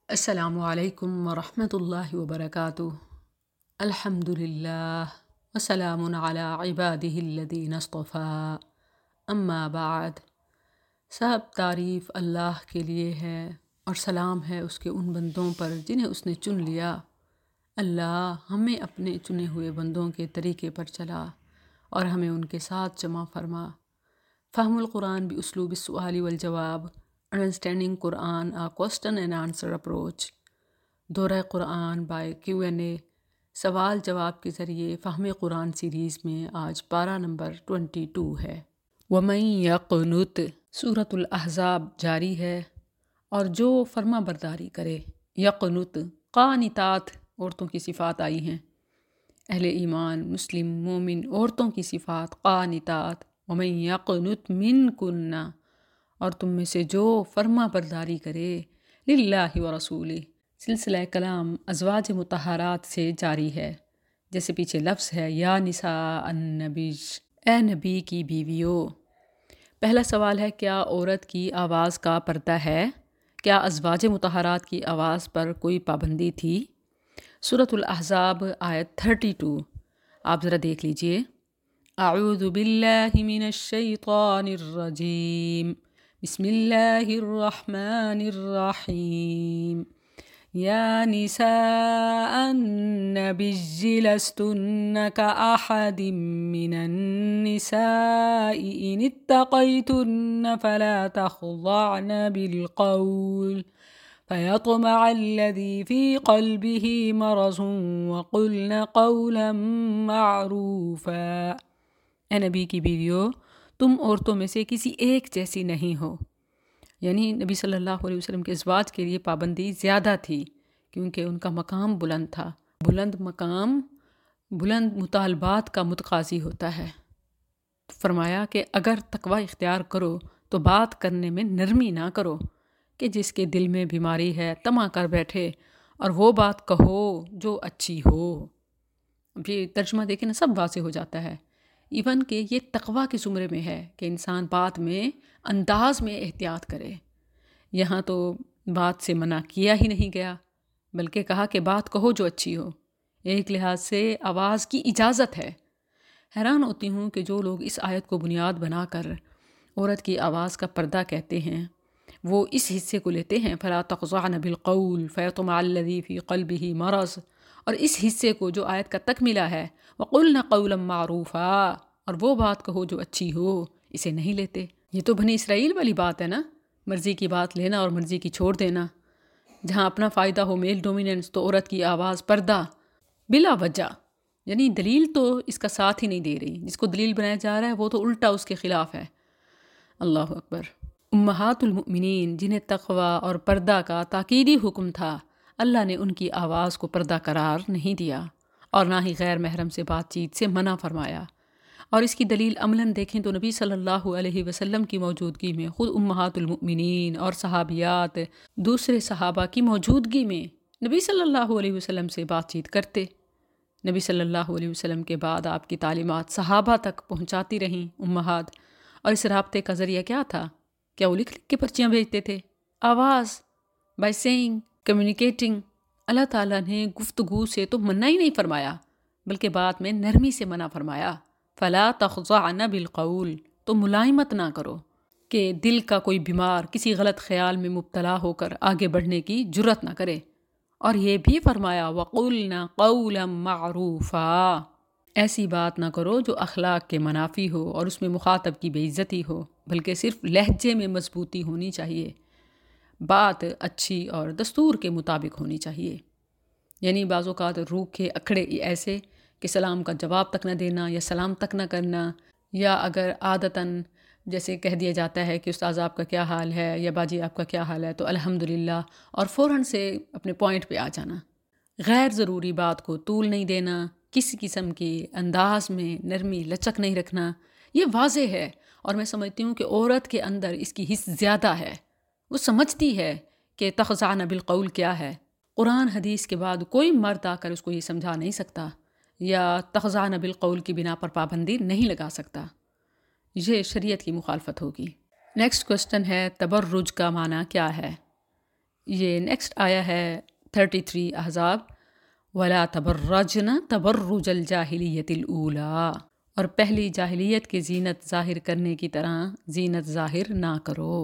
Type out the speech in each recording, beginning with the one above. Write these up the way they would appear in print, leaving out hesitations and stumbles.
السلام علیکم ورحمۃ اللہ وبرکاتہ۔ الحمد للہ وسلام علی عبادہ الذین اصطفیٰ، اما بعد۔ سب تعریف اللہ کے لیے ہے اور سلام ہے اس کے ان بندوں پر جنہیں اس نے چن لیا۔ اللہ ہمیں اپنے چنے ہوئے بندوں کے طریقے پر چلا اور ہمیں ان کے ساتھ جمع فرما۔ فہم القرآن باسلوب السؤال والجواب، Understanding Quran, a question and answer approach۔ دورہ قرآن بائی Q&A، سوال جواب کے ذریعے فہم قرآن سیریز میں آج پارہ نمبر 22 ہے۔ وَمَن يَقْنُتْ، سورۃ الاحزاب جاری ہے۔ اور جو فرما برداری کرے، یقنت قانتات عورتوں کی صفات آئی ہیں، اہل ایمان مسلم مومن عورتوں کی صفات قانتات۔ وَمَن يَقْنُتْ مِنْكُنَّ، اور تم میں سے جو فرما برداری کرے، للہ و رسولہ، سلسلہ کلام ازواج مطہرات سے جاری ہے، جیسے پیچھے لفظ ہے یا نساء النبی، اے نبی کی بیویو۔ پہلا سوال ہے، کیا عورت کی آواز کا پردہ ہے؟ کیا ازواج مطہرات کی آواز پر کوئی پابندی تھی؟ سورۃ الاحزاب آیت 32، آپ ذرا دیکھ لیجئے۔ اعوذ باللہ من الشیطان الرجیم، بسم اللہ الرحمن الرحیم۔ یا نساء النبی لستن کأحد من النساء ان اتقیتن فلا تخضعن بالقول فيطمع الذي في قلبه مرض وقلن قولا معروفا۔ اے نبی کی بیویو، تم عورتوں میں سے کسی ایک جیسی نہیں ہو، یعنی نبی صلی اللہ علیہ وسلم کے ازواج کے لیے پابندی زیادہ تھی کیونکہ ان کا مقام بلند تھا۔ بلند مقام بلند مطالبات کا متقاضی ہوتا ہے۔ فرمایا کہ اگر تقوی اختیار کرو تو بات کرنے میں نرمی نہ کرو کہ جس کے دل میں بیماری ہے طمع کر بیٹھے، اور وہ بات کہو جو اچھی ہو۔ اب یہ ترجمہ دیکھیں نا، سب واضح ہو جاتا ہے، ایون کہ یہ تقوی کے زمرے میں ہے کہ انسان بات میں انداز میں احتیاط کرے۔ یہاں تو بات سے منع کیا ہی نہیں گیا، بلکہ کہا کہ بات کہو جو اچھی ہو۔ ایک لحاظ سے آواز کی اجازت ہے۔ حیران ہوتی ہوں کہ جو لوگ اس آیت کو بنیاد بنا کر عورت کی آواز کا پردہ کہتے ہیں، وہ اس حصے کو لیتے ہیں فَلَا تَخْضَعْنَ بِالْقَوْلِ فَيَطْمَعَ الَّذِي فِي قَلْبِهِ مَرَضٌ، اور اس حصے کو جو آیت کا تکملہ ہے وَقُلْنَ قَوْلًا مَعْرُوفًا، اور وہ بات کہو جو اچھی ہو، اسے نہیں لیتے۔ یہ تو بنی اسرائیل والی بات ہے نا، مرضی کی بات لینا اور مرضی کی چھوڑ دینا۔ جہاں اپنا فائدہ ہو، میل ڈومیننس، تو عورت کی آواز پردہ بلا وجہ، یعنی دلیل تو اس کا ساتھ ہی نہیں دے رہی، جس کو دلیل بنایا جا رہا ہے وہ تو الٹا اس کے خلاف ہے۔ اللہ اکبر۔ امہات المؤمنین جنہیں تقوی اور پردہ کا تاکیدی حکم تھا، اللہ نے ان کی آواز کو پردہ قرار نہیں دیا اور نہ ہی غیر محرم سے بات چیت سے منع فرمایا۔ اور اس کی دلیل عملاً دیکھیں تو نبی صلی اللہ علیہ وسلم کی موجودگی میں خود امہات المؤمنین اور صحابیات دوسرے صحابہ کی موجودگی میں نبی صلی اللہ علیہ وسلم سے بات چیت کرتے۔ نبی صلی اللہ علیہ وسلم کے بعد آپ کی تعلیمات صحابہ تک پہنچاتی رہیں امہات، اور اس رابطے کا ذریعہ کیا تھا؟ کیا وہ لکھ کے پرچیاں بھیجتے تھے؟ آواز، بائی سیئنگ، کمیونیکیٹنگ۔ اللہ تعالیٰ نے گفتگو سے تو منع ہی نہیں فرمایا، بلکہ بات میں نرمی سے منع فرمایا۔ فَلَا تَخْضَعْنَ بِالْقَوْلِ، تو ملائمت نہ کرو کہ دل کا کوئی بیمار کسی غلط خیال میں مبتلا ہو کر آگے بڑھنے کی جرت نہ کرے۔ اور یہ بھی فرمایا وَقُلْنَا قَوْلًا مَعْرُوفًا، ایسی بات نہ کرو جو اخلاق کے منافی ہو اور اس میں مخاطب کی بے عزتی ہو، بلکہ صرف لہجے میں مضبوطی ہونی چاہیے، بات اچھی اور دستور کے مطابق ہونی چاہیے۔ یعنی بعض اوقات روکھے اکھڑے ایسے کہ سلام کا جواب تک نہ دینا یا سلام تک نہ کرنا، یا اگر عادتاً جیسے کہہ دیا جاتا ہے کہ استاذ آپ کا کیا حال ہے یا باجی آپ کا کیا حال ہے تو الحمدللہ، اور فوراً سے اپنے پوائنٹ پہ آ جانا۔ غیر ضروری بات کو طول نہیں دینا، کسی قسم کی انداز میں نرمی لچک نہیں رکھنا، یہ واضح ہے۔ اور میں سمجھتی ہوں کہ عورت کے اندر اس کی حس زیادہ ہے، وہ سمجھتی ہے کہ تخضعن بالقول کیا ہے۔ قرآن حدیث کے بعد کوئی مرد آ کر اس کو یہ سمجھا نہیں سکتا یا تخضعن بالقول کی بنا پر پابندی نہیں لگا سکتا، یہ شریعت کی مخالفت ہوگی۔ نیکسٹ کوسٹن ہے، تبرج کا معنی کیا ہے؟ یہ نیکسٹ آیا ہے 33 احزاب، وَلَا تَبَرَّجْنَ تَبَرُّجَ الْجَاهِلِيَّةِ الْأُولَىٰ، اور پہلی جاہلیت کی زینت ظاہر کرنے کی طرح زینت ظاہر نہ کرو۔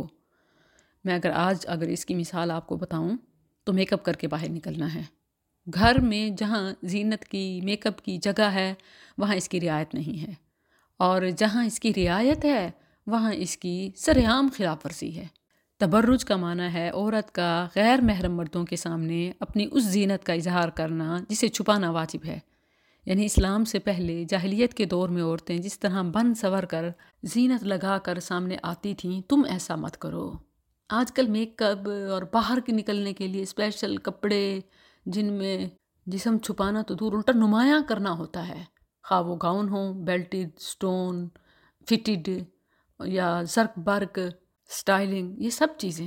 میں اگر اس کی مثال آپ کو بتاؤں تو میک اپ کر کے باہر نکلنا ہے۔ گھر میں جہاں زینت کی میک اپ کی جگہ ہے وہاں اس کی رعایت نہیں ہے، اور جہاں اس کی رعایت ہے وہاں اس کی سر عام خلاف ورزی ہے۔ تبرج کا معنی ہے عورت کا غیر محرم مردوں کے سامنے اپنی اس زینت کا اظہار کرنا جسے چھپانا واجب ہے۔ یعنی اسلام سے پہلے جاہلیت کے دور میں عورتیں جس طرح بن سور کر زینت لگا کر سامنے آتی تھیں، تم ایسا مت کرو۔ آج کل میک اپ اور باہر کے نکلنے کے لیے اسپیشل کپڑے جن میں جسم چھپانا تو دور الٹا نمایاں کرنا ہوتا ہے، خواہ وہ گاؤن ہوں، بیلٹڈ، سٹون فٹڈ یا زرق برق سٹائلنگ، یہ سب چیزیں،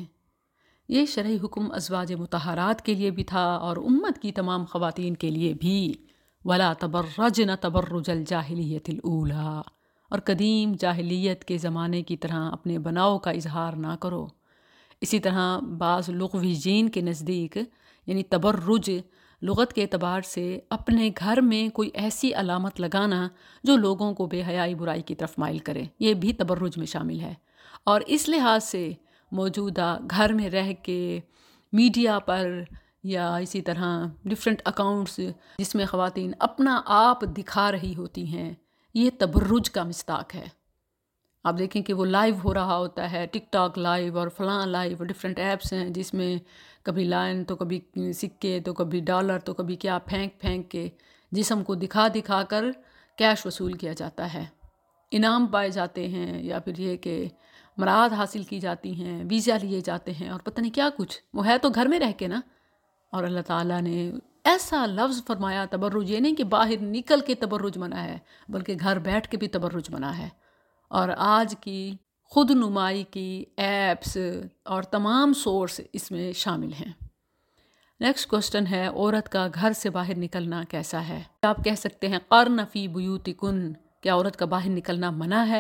یہ شرعی حکم ازواج مطہرات کے لیے بھی تھا اور امت کی تمام خواتین کے لیے بھی۔ وَلَا تَبَرَّجْنَ تَبَرُّجَ الْجَاهِلِيَّةِ الْأُولَىٰ، اور قدیم جاہلیت کے زمانے کی طرح اپنے بناؤ کا اظہار نہ کرو۔ اسی طرح بعض لغویین کے نزدیک یعنی تبرج لغت کے اعتبار سے اپنے گھر میں کوئی ایسی علامت لگانا جو لوگوں کو بے حیائی برائی کی طرف مائل کرے، یہ بھی تبرج میں شامل ہے۔ اور اس لحاظ سے موجودہ گھر میں رہ کے میڈیا پر یا اسی طرح ڈفرینٹ اکاؤنٹس جس میں خواتین اپنا آپ دکھا رہی ہوتی ہیں، یہ تبرج کا مصداق ہے۔ آپ دیکھیں کہ وہ لائیو ہو رہا ہوتا ہے، ٹک ٹاک لائیو اور فلاں لائیو، ڈفرینٹ ایپس ہیں جس میں کبھی لائن تو کبھی سکے تو کبھی ڈالر تو کبھی کیا پھینک کے جسم کو دکھا دکھا کر کیش وصول کیا جاتا ہے، انعام پائے جاتے ہیں، یا پھر یہ کہ مراد حاصل کی جاتی ہیں، ویزا لیے جاتے ہیں اور پتہ نہیں کیا کچھ، وہ ہے تو گھر میں رہ کے نا۔ اور اللہ تعالیٰ نے ایسا لفظ فرمایا تبرج، یہ نہیں کہ باہر نکل کے تبرج منع ہے، بلکہ گھر بیٹھ کے بھی تبرج منع ہے۔ اور آج کی خود نمائی کی ایپس اور تمام سورس اس میں شامل ہیں۔ نیکسٹ کوسٹن ہے عورت کا گھر سے باہر نکلنا کیسا ہے؟ آپ کہہ سکتے ہیں قرن فی بیوتکن، کیا عورت کا باہر نکلنا منع ہے؟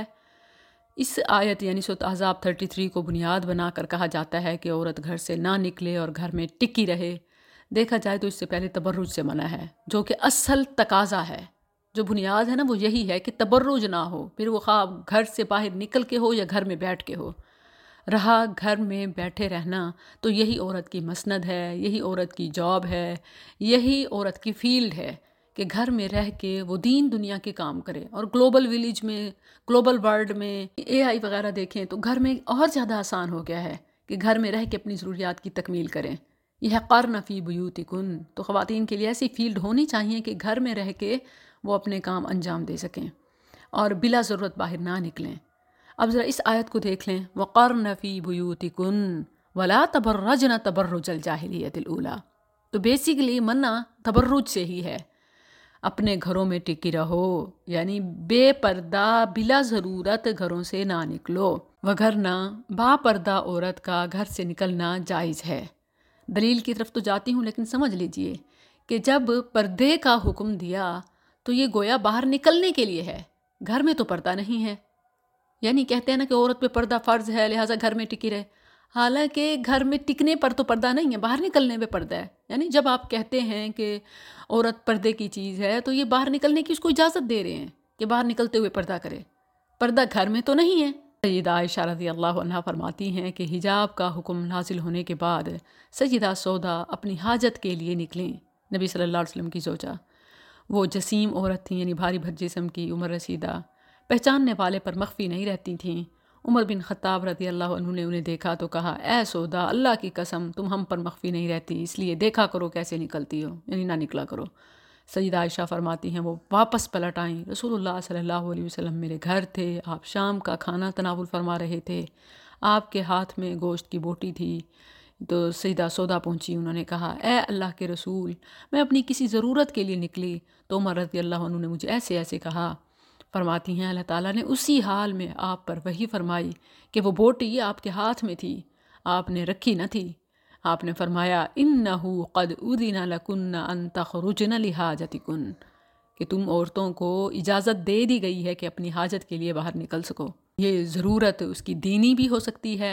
اس آیت یعنی سورۃ احزاب 33 کو بنیاد بنا کر کہا جاتا ہے کہ عورت گھر سے نہ نکلے اور گھر میں ٹکی رہے۔ دیکھا جائے تو اس سے پہلے تبرج سے منع ہے، جو کہ اصل تقاضا ہے، جو بنیاد ہے نا وہ یہی ہے کہ تبرج نہ ہو، پھر وہ خواہ گھر سے باہر نکل کے ہو یا گھر میں بیٹھ کے ہو۔ رہا گھر میں بیٹھے رہنا تو یہی عورت کی مسند ہے، یہی عورت کی جاب ہے، یہی عورت کی فیلڈ ہے کہ گھر میں رہ کے وہ دین دنیا کے کام کرے۔ اور گلوبل ویلیج میں، گلوبل ورلڈ میں AI وغیرہ دیکھیں تو گھر میں اور زیادہ آسان ہو گیا ہے کہ گھر میں رہ کے اپنی ضروریات کی تکمیل کریں۔ یہ ہے قرن فی بیوتکن، تو خواتین کے لیے ایسی فیلڈ ہونی چاہیے کہ گھر میں رہ کے وہ اپنے کام انجام دے سکیں اور بلا ضرورت باہر نہ نکلیں۔ اب ذرا اس آیت کو دیکھ لیں، وَقَرْنَ فِي بُيُوتِكُنَّ وَلَا تَبَرَّجْنَ تَبَرُّجَ الْجَاهِلِيَّةِ الْأُولَىٰ، تو بیسیکلی منع تبرج سے ہی ہے۔ اپنے گھروں میں ٹکی رہو، یعنی بے پردہ بلا ضرورت گھروں سے نہ نکلو، وگرنہ با پردہ عورت کا گھر سے نکلنا جائز ہے۔ دلیل کی طرف تو جاتی ہوں، لیکن سمجھ لیجئے کہ جب پردے کا حکم دیا تو یہ گویا باہر نکلنے کے لیے ہے، گھر میں تو پردہ نہیں ہے۔ یعنی کہتے ہیں نا کہ عورت پہ پردہ فرض ہے لہٰذا گھر میں ٹکی رہے، حالانکہ گھر میں ٹکنے پر تو پردہ نہیں ہے، باہر نکلنے پہ پردہ ہے۔ یعنی جب آپ کہتے ہیں کہ عورت پردے کی چیز ہے تو یہ باہر نکلنے کی اس کو اجازت دے رہے ہیں کہ باہر نکلتے ہوئے پردہ کرے، پردہ گھر میں تو نہیں ہے۔ سیدہ عائشہ رضی اللہ عنہا فرماتی ہیں کہ حجاب کا حکم نازل ہونے کے بعد سیدہ سودا اپنی حاجت کے لیے نکلیں، نبی صلی اللہ علیہ وسلم کی زوجہ۔ وہ جسیم عورت تھیں، یعنی بھاری بھر جسم کی، عمر رسیدہ، پہچاننے والے پر مخفی نہیں رہتی تھیں۔ عمر بن خطاب رضی اللہ عنہ نے انہیں دیکھا تو کہا، اے سودا، اللہ کی قسم تم ہم پر مخفی نہیں رہتی، اس لیے دیکھا کرو کیسے نکلتی ہو، یعنی نہ نکلا کرو۔ سیدہ عائشہ فرماتی ہیں وہ واپس پلٹ آئیں، رسول اللہ صلی اللہ علیہ وسلم میرے گھر تھے، آپ شام کا کھانا تناول فرما رہے تھے، آپ کے ہاتھ میں گوشت کی بوٹی تھی۔ تو سیدہ سودا پہنچی، انہوں نے کہا، اے اللہ کے رسول، میں اپنی کسی ضرورت کے لیے نکلی تو عمر رضی اللہ عنہ نے مجھے ایسے ایسے کہا۔ فرماتی ہیں اللہ تعالیٰ نے اسی حال میں آپ پر وحی فرمائی کہ وہ بوٹی آپ کے ہاتھ میں تھی، آپ نے رکھی نہ تھی۔ آپ نے فرمایا، اِنَّهُ قَدْ أُذِنَ لَكُنَّ أَن تَخْرُجْنَ لِحَاجَتِكُنَّ، کہ تم عورتوں کو اجازت دے دی گئی ہے کہ اپنی حاجت کے لیے باہر نکل سکو۔ یہ ضرورت اس کی دینی بھی ہو سکتی ہے،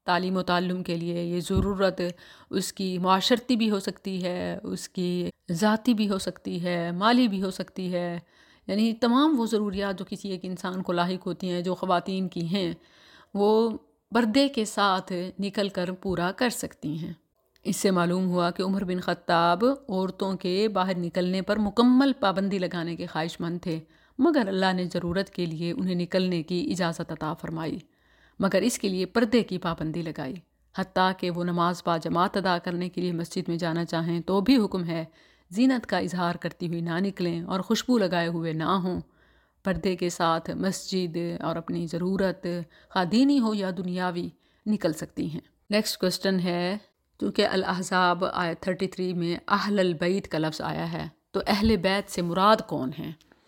تعلیم و تعلم کے لیے یہ ضرورت اس کی معاشرتی بھی ہو سکتی ہے، اس کی ذاتی بھی ہو سکتی ہے، مالی بھی ہو سکتی ہے، یعنی تمام وہ ضروریات جو کسی ایک انسان کو لاحق ہوتی ہیں جو خواتین کی ہیں وہ پردے کے ساتھ نکل کر پورا کر سکتی ہیں۔ اس سے معلوم ہوا کہ عمر بن خطاب عورتوں کے باہر نکلنے پر مکمل پابندی لگانے کے خواہش مند تھے، مگر اللہ نے ضرورت کے لیے انہیں نکلنے کی اجازت عطا فرمائی، مگر اس کے لیے پردے کی پابندی لگائی۔ حتیٰ کہ وہ نماز با جماعت ادا کرنے کے لیے مسجد میں جانا چاہیں تو بھی حکم ہے زینت کا اظہار کرتی ہوئی نہ نکلیں اور خوشبو لگائے ہوئے نہ ہوں، پردے کے ساتھ مسجد اور اپنی ضرورت خواہ دینی ہو یا دنیاوی نکل سکتی ہیں۔ نیکسٹ کوسچن ہے، چونکہ الاحزاب آیت 33 میں اہل البیت کا لفظ آیا ہے تو اہل بیت سے مراد کون ہیں؟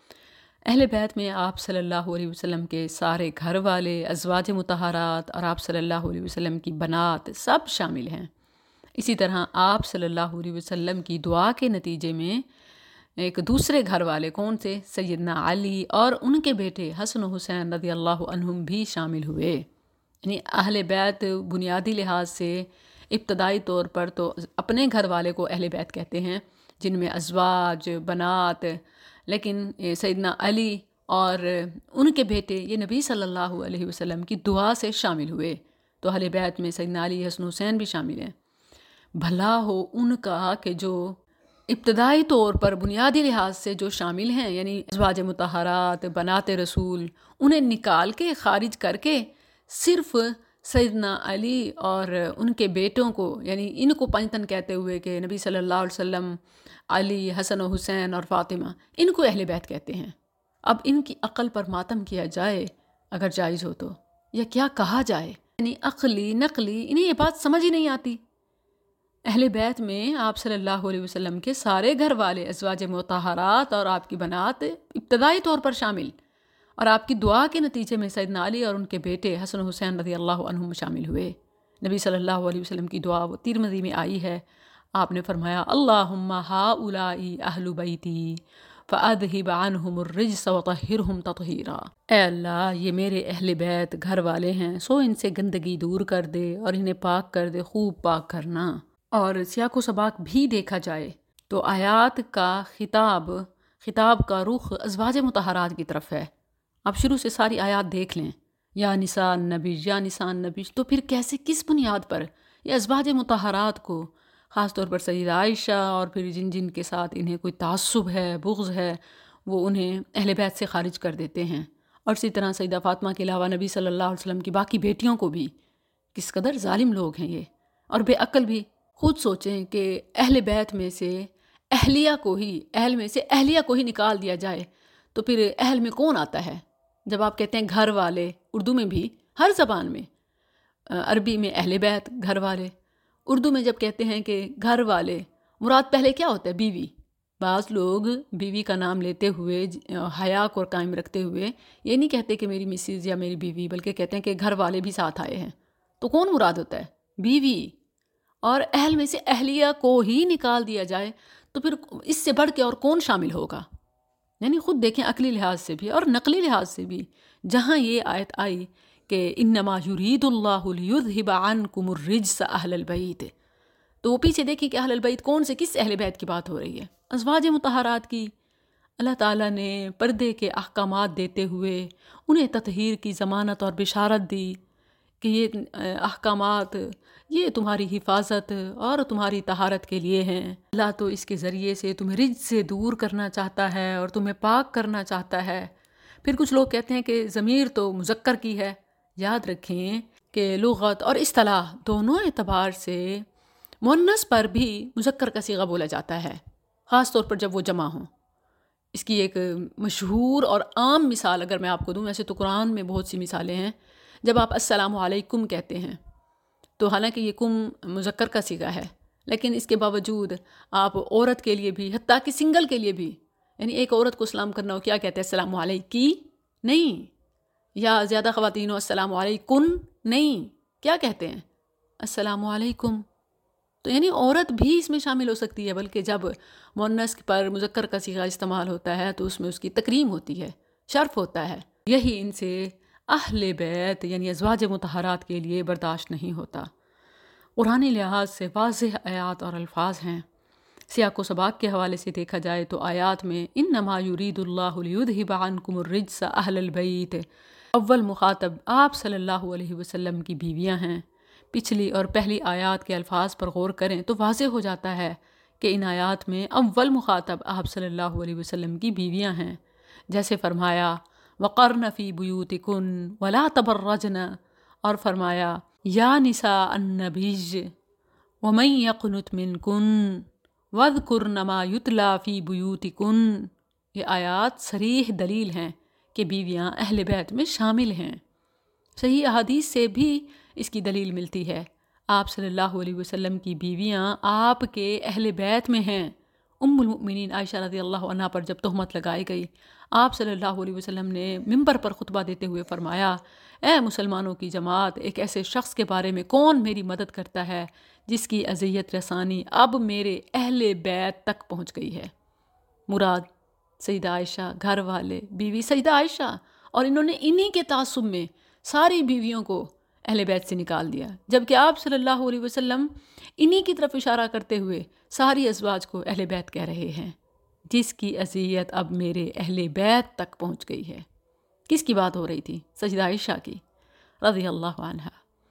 اہل بیت میں آپ صلی اللہ علیہ وسلم کے سارے گھر والے، ازواج مطہرات اور آپ صلی اللہ علیہ وسلم کی بنات سب شامل ہیں۔ اسی طرح آپ صلی اللہ علیہ وسلم کی دعا کے نتیجے میں ایک دوسرے گھر والے کون سے سیدنا علی اور ان کے بیٹے حسن و حسین رضی اللہ عنہم بھی شامل ہوئے۔ یعنی اہل بیت بنیادی لحاظ سے ابتدائی طور پر تو اپنے گھر والے کو اہل بیت کہتے ہیں، جن میں ازواج، بنات، لیکن سیدنا علی اور ان کے بیٹے یہ نبی صلی اللہ علیہ وسلم کی دعا سے شامل ہوئے، تو اہل بیت میں سیدنا علی، حسن حسین بھی شامل ہیں۔ بھلا ہو ان کا کہ جو ابتدائی طور پر بنیادی لحاظ سے جو شامل ہیں، یعنی ازواج مطہرات، بنات رسول، انہیں نکال کے خارج کر کے صرف سیدنا علی اور ان کے بیٹوں کو، یعنی ان کو پنجتن کہتے ہوئے کہ نبی صلی اللہ علیہ وسلم، علی، حسن و حسین اور فاطمہ، ان کو اہل بیت کہتے ہیں۔ اب ان کی عقل پر ماتم کیا جائے اگر جائز ہو تو، یا کیا کہا جائے، یعنی عقلی نقلی انہیں یہ بات سمجھ ہی نہیں آتی۔ اہل بیت میں آپ صلی اللہ علیہ وسلم کے سارے گھر والے، ازواج مطہرات اور آپ کی بنات ابتدائی طور پر شامل، اور آپ کی دعا کے نتیجے میں سیدنا علی اور ان کے بیٹے حسن و حسین رضی اللہ عنہم شامل ہوئے۔ نبی صلی اللہ علیہ وسلم کی دعا وہ ترمذی میں آئی ہے، آپ نے فرمایا اللہم ہؤلاء اہل بیتی فاذہب عنہم الرجس وطہرہم تطہیرا، اے اللہ یہ میرے اہل بیت گھر والے ہیں، سو ان سے گندگی دور کر دے اور انہیں پاک کر دے، خوب پاک کرنا۔ اور سیاق و سباق بھی دیکھا جائے تو آیات کا خطاب کا رخ ازواج مطہرات کی طرف ہے۔ آپ شروع سے ساری آیات دیکھ لیں، یا نساء النبی، یا نساء النبی، تو پھر کیسے، کس بنیاد پر یہ ازواج مطہرات کو، خاص طور پر سیدہ عائشہ اور پھر جن جن کے ساتھ انہیں کوئی تعصب ہے، بغض ہے، وہ انہیں اہل بیت سے خارج کر دیتے ہیں۔ اور اسی طرح سیدہ فاطمہ کے علاوہ نبی صلی اللہ علیہ وسلم کی باقی بیٹیوں کو بھی، کس قدر ظالم لوگ ہیں یہ، اور بے عقل بھی۔ خود سوچیں کہ اہل بیت میں سے اہلیہ کو ہی نکال دیا جائے تو پھر اہل میں کون آتا ہے؟ جب آپ کہتے ہیں گھر والے، اردو میں بھی، ہر زبان میں، عربی میں اہل بیت گھر والے، اردو میں جب کہتے ہیں کہ گھر والے، مراد پہلے کیا ہوتا ہے؟ بیوی۔ بعض لوگ بیوی کا نام لیتے ہوئے، حیا کو قائم رکھتے ہوئے، یہ نہیں کہتے کہ میری مسز یا میری بیوی، بلکہ کہتے ہیں کہ گھر والے بھی ساتھ آئے ہیں، تو کون مراد ہوتا ہے؟ بیوی۔ اور اہل میں سے اہلیہ کو ہی نکال دیا جائے تو پھر اس سے بڑھ کے اور کون شامل ہوگا؟ یعنی خود دیکھیں عقلی لحاظ سے بھی اور نقلی لحاظ سے بھی، جہاں یہ آیت آئی کہ انما یرید اللہ لیذھب عنکم الرجس اہل البیت، تو وہ پیچھے دیکھیں کہ اہل البیت کون سے، کس اہل بیت کی بات ہو رہی ہے؟ ازواج مطہرات کی۔ اللہ تعالیٰ نے پردے کے احکامات دیتے ہوئے انہیں تطہیر کی ضمانت اور بشارت دی کہ یہ احکامات یہ تمہاری حفاظت اور تمہاری طہارت کے لیے ہیں۔ اللہ تو اس کے ذریعے سے تمہیں رجس سے دور کرنا چاہتا ہے اور تمہیں پاک کرنا چاہتا ہے۔ پھر کچھ لوگ کہتے ہیں کہ ضمیر تو مذکر کی ہے۔ یاد رکھیں کہ لغت اور اصطلاح دونوں اعتبار سے مؤنث پر بھی مذکر کا صیغہ بولا جاتا ہے، خاص طور پر جب وہ جمع ہوں۔ اس کی ایک مشہور اور عام مثال اگر میں آپ کو دوں، ویسے تو قرآن میں بہت سی مثالیں ہیں، جب آپ السلام علیکم کہتے ہیں تو حالانکہ یہ کم مذکر کا صیغہ ہے، لیکن اس کے باوجود آپ عورت کے لیے بھی، حتیٰ کہ سنگل کے لیے بھی، یعنی ایک عورت کو سلام کرنا ہو کیا کہتے ہیں؟ السلام علیکی نہیں، یا زیادہ خواتین ہو السلام علیکن نہیں، کیا کہتے ہیں؟ السلام علیکم۔ تو یعنی عورت بھی اس میں شامل ہو سکتی ہے، بلکہ جب مؤنث پر مذکر کا صیغہ استعمال ہوتا ہے تو اس میں اس کی تکریم ہوتی ہے، شرف ہوتا ہے۔ یہی ان سے اہل بیت یعنی ازواج مطہرات کے لیے برداشت نہیں ہوتا۔ قرآنی لحاظ سے واضح آیات اور الفاظ ہیں۔ سیاق و سباق کے حوالے سے دیکھا جائے تو آیات میں انما یرید اللہ لیذھب عنکم الرجس اہل البیت، اول مخاطب آپ صلی اللہ علیہ وسلم کی بیویاں ہیں۔ پچھلی اور پہلی آیات کے الفاظ پر غور کریں تو واضح ہو جاتا ہے کہ ان آیات میں اول مخاطب آپ صلی اللہ علیہ وسلم کی بیویاں ہیں، جیسے فرمایا وقرن فی بیوتکن ولا تبرجن، اور فرمایا یا نساء النبی ومن یقنت منکن واذکرن ما یتلی فی بیوتکن۔ یہ آیات صریح دلیل ہیں کہ بیویاں اہل بیت میں شامل ہیں۔ صحیح احادیث سے بھی اس کی دلیل ملتی ہے۔ آپ صلی اللہ علیہ وسلم کی بیویاں آپ کے اہل بیت میں ہیں۔ ام المؤمنین عائشہ رضی اللہ عنہا پر جب تہمت لگائی گئی، آپ صلی اللہ علیہ وسلم نے منبر پر خطبہ دیتے ہوئے فرمایا، اے مسلمانوں کی جماعت، ایک ایسے شخص کے بارے میں کون میری مدد کرتا ہے جس کی اذیت رسانی اب میرے اہل بیت تک پہنچ گئی ہے۔ مراد سیدہ عائشہ، گھر والے، بیوی سیدہ عائشہ، اور انہوں نے انہی کے تعصب میں ساری بیویوں کو اہل بیت سے نکال دیا، جبکہ آپ صلی اللہ علیہ وسلم انہی کی طرف اشارہ کرتے ہوئے ساری ازواج کو اہل بیت کہہ رہے ہیں، جس کی اذیت اب میرے اہل بیت تک پہنچ گئی ہے۔ کس کی بات ہو رہی تھی؟ سیدہ عائشہ کی رضی اللہ عنہا۔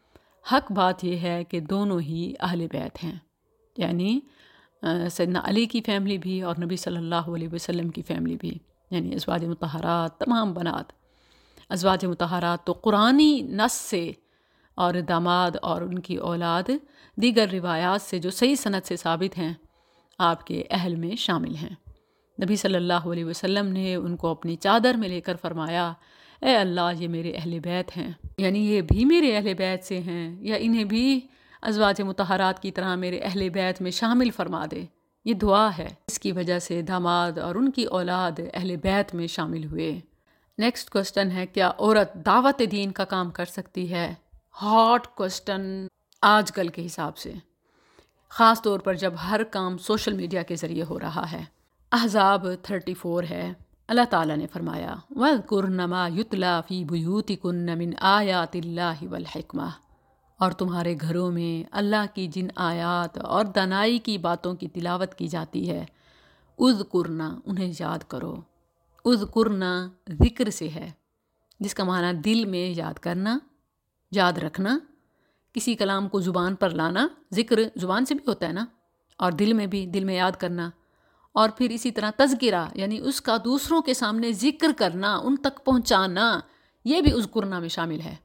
حق بات یہ ہے کہ دونوں ہی اہل بیت ہیں، یعنی سیدنا علی کی فیملی بھی اور نبی صلی اللہ علیہ وسلم کی فیملی بھی، یعنی ازواج مطہرات، تمام بنات ازواج مطہرات تو قرآنی نص سے، اور داماد اور ان کی اولاد دیگر روایات سے جو صحیح سند سے ثابت ہیں آپ کے اہل میں شامل ہیں۔ نبی صلی اللہ علیہ وسلم نے ان کو اپنی چادر میں لے کر فرمایا، اے اللہ یہ میرے اہل بیت ہیں، یعنی یہ بھی میرے اہل بیت سے ہیں، یا انہیں بھی ازواج مطہرات کی طرح میرے اہل بیت میں شامل فرما دے۔ یہ دعا ہے، اس کی وجہ سے داماد اور ان کی اولاد اہل بیت میں شامل ہوئے۔ نیکسٹ کوسٹن ہے، کیا عورت دعوت دین کا کام کر سکتی ہے؟ ہاٹ کوسٹن آج کل کے حساب سے، خاص طور پر جب ہر کام سوشل میڈیا کے ذریعے ہو رہا ہے۔ احزاب 34 ہے، اللہ تعالیٰ نے فرمایا وَاذْكُرْنَ مَا يُتْلَى فِي بُيُوتِكُنَّ مِنْ آيَاتِ اللَّهِ وَالْحِكْمَةِ، اور تمہارے گھروں میں اللہ کی جن آیات اور دانائی کی باتوں کی تلاوت کی جاتی ہے، اذکرنا انہیں یاد کرو۔ اذکرنا ذکر سے ہے، جس کا معنی دل میں یاد کرنا، یاد رکھنا، کسی کلام کو زبان پر لانا۔ ذکر زبان سے بھی ہوتا ہے نا، اور دل میں بھی، دل میں یاد کرنا، اور پھر اسی طرح تذکرہ یعنی اس کا دوسروں کے سامنے ذکر کرنا، ان تک پہنچانا، یہ بھی اذکرنا میں شامل ہے۔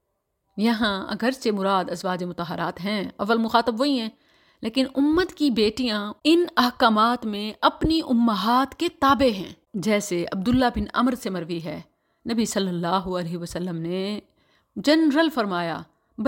یہاں اگرچہ مراد ازواج مطہرات ہیں، اول مخاطب وہی ہیں، لیکن امت کی بیٹیاں ان احکامات میں اپنی امہات کے تابع ہیں۔ جیسے عبداللہ بن عمر سے مروی ہے، نبی صلی اللہ علیہ وسلم نے جنرل فرمایا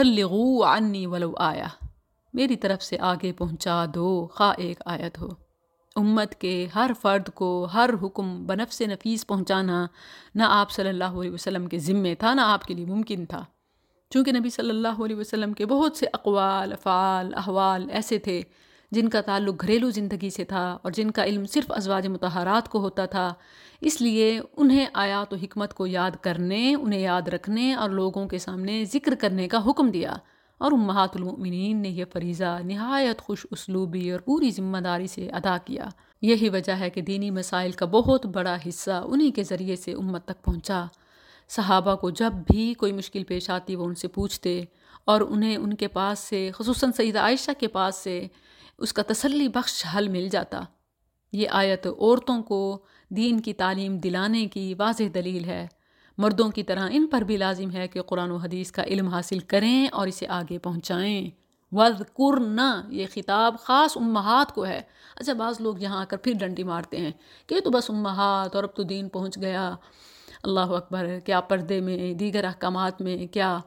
بلغوا عنی ولو آیہ، میری طرف سے آگے پہنچا دو خواہ ایک آیت ہو۔ امت کے ہر فرد کو ہر حکم بنفس نفیس پہنچانا نہ آپ صلی اللہ علیہ وسلم کے ذمے تھا، نہ آپ کے لیے ممکن تھا، چونکہ نبی صلی اللہ علیہ وسلم کے بہت سے اقوال، افعال، احوال ایسے تھے جن کا تعلق گھریلو زندگی سے تھا اور جن کا علم صرف ازواج مطہرات کو ہوتا تھا، اس لیے انہیں آیات و حکمت کو یاد کرنے، انہیں یاد رکھنے اور لوگوں کے سامنے ذکر کرنے کا حکم دیا، اور امہات المؤمنین نے یہ فریضہ نہایت خوش اسلوبی اور پوری ذمہ داری سے ادا کیا۔ یہی وجہ ہے کہ دینی مسائل کا بہت بڑا حصہ انہی کے ذریعے سے امت تک پہنچا۔ صحابہ کو جب بھی کوئی مشکل پیش آتی وہ ان سے پوچھتے، اور انہیں ان کے پاس سے، خصوصاً سیدہ عائشہ کے پاس سے، اس کا تسلی بخش حل مل جاتا۔ یہ آیت عورتوں کو دین کی تعلیم دلانے کی واضح دلیل ہے۔ مردوں کی طرح ان پر بھی لازم ہے کہ قرآن و حدیث کا علم حاصل کریں اور اسے آگے پہنچائیں۔ وَاذْكُرْنَ، یہ خطاب خاص امہات کو ہے۔ اچھا، بعض لوگ یہاں آ کر پھر ڈنڈی مارتے ہیں کہ یہ تو بس امہات، اور اب تو دین پہنچ گیا، اللہ اکبر، کیا پردے میں، دیگر احکامات میں، کیا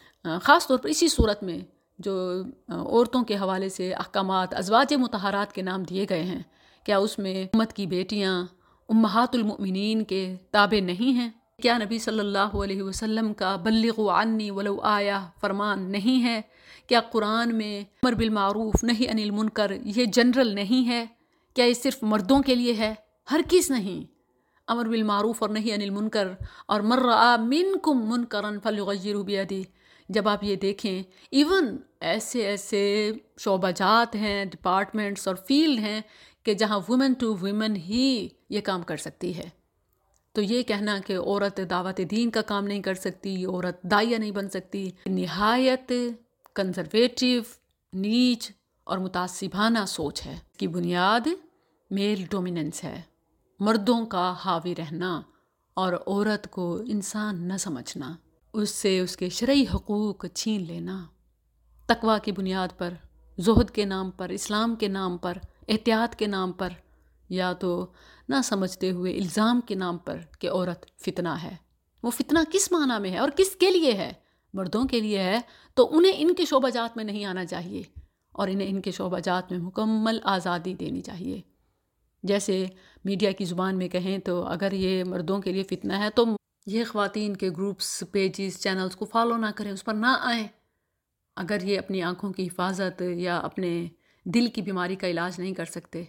خاص طور پر اسی صورت میں جو عورتوں کے حوالے سے احکامات ازواج مطہرات کے نام دیے گئے ہیں، کیا اس میں امت کی بیٹیاں امہات المؤمنین کے تابع نہیں ہیں؟ کیا نبی صلی اللہ علیہ وسلم کا بلغوا عنی ولو آیہ فرمان نہیں ہے؟ کیا قرآن میں امر بالمعروف نہی عن المنکر یہ جنرل نہیں ہے؟ کیا یہ صرف مردوں کے لیے ہے؟ ہرگز نہیں۔ امر بالمعروف اور نہی عن المنکر، اور من رأى منکم منکرا فلیغیرہ بیدہ. جب آپ یہ دیکھیں ایون ایسے شعبہ جات ہیں، ڈپارٹمنٹس اور فیلڈ ہیں کہ جہاں وومن ٹو وومن ہی یہ کام کر سکتی ہے، تو یہ کہنا کہ عورت دعوت دین کا کام نہیں کر سکتی، عورت داعیہ نہیں بن سکتی، نہایت کنزرویٹو، نیچ اور متعصبانہ سوچ ہے. اس کی بنیاد میل ڈومیننس ہے، مردوں کا حاوی رہنا اور عورت کو انسان نہ سمجھنا، اس سے اس کے شرعی حقوق چھین لینا، تقوی کی بنیاد پر، زہد کے نام پر، اسلام کے نام پر، احتیاط کے نام پر، یا تو نہ سمجھتے ہوئے الزام کے نام پر کہ عورت فتنہ ہے. وہ فتنہ کس معنی میں ہے اور کس کے لیے ہے؟ مردوں کے لیے ہے، تو انہیں ان کے شعبہ جات میں نہیں آنا چاہیے اور انہیں ان کے شعبہ جات میں مکمل آزادی دینی چاہیے. جیسے میڈیا کی زبان میں کہیں تو اگر یہ مردوں کے لیے فتنہ ہے تو یہ خواتین کے گروپس، پیجز، چینلز کو فالو نہ کریں، اس پر نہ آئیں. اگر یہ اپنی آنکھوں کی حفاظت یا اپنے دل کی بیماری کا علاج نہیں کر سکتے،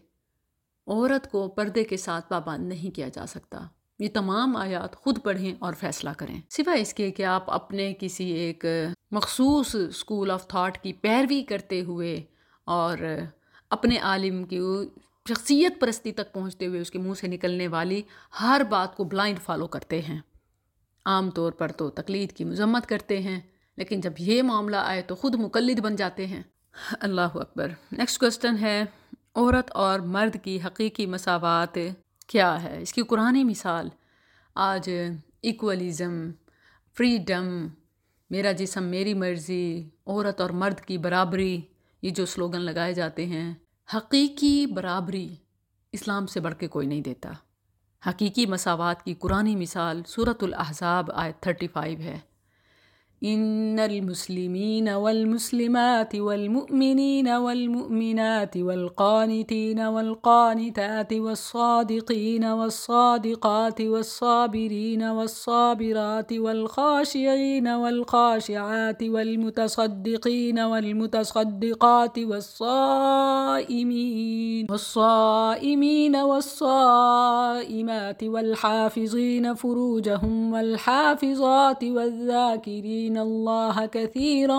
عورت کو پردے کے ساتھ پابند نہیں کیا جا سکتا. یہ تمام آیات خود پڑھیں اور فیصلہ کریں، سوائے اس کے کہ آپ اپنے کسی ایک مخصوص اسکول آف تھاٹ کی پیروی کرتے ہوئے اور اپنے عالم کی شخصیت پرستی تک پہنچتے ہوئے اس کے منہ سے نکلنے والی ہر بات کو بلائنڈ فالو کرتے ہیں. عام طور پر تو تقلید کی مذمت کرتے ہیں، لیکن جب یہ معاملہ آئے تو خود مقلد بن جاتے ہیں. اللہ اکبر. نیکسٹ کوسچن ہے، عورت اور مرد کی حقیقی مساوات کیا ہے؟ اس کی قرآنی مثال. آج ایکولیزم، فریڈم، میرا جسم میری مرضی، عورت اور مرد کی برابری، یہ جو سلوگن لگائے جاتے ہیں، حقیقی برابری اسلام سے بڑھ کے کوئی نہیں دیتا. حقیقی مساوات کی قرآنی مثال سورۃ الاحزاب آیت 35 ہے. ان المسلمین والمسلمات والمؤمنین والمؤمنات والقانتین والقانتات والصادقین والصادقات والصابرین والصابرات والخاشعین والخاشعات والمتصدقین والمتصدقات والصائمین والصائمات والحافظین فروجهم والحافظات والذاکرین اللہ کثیرا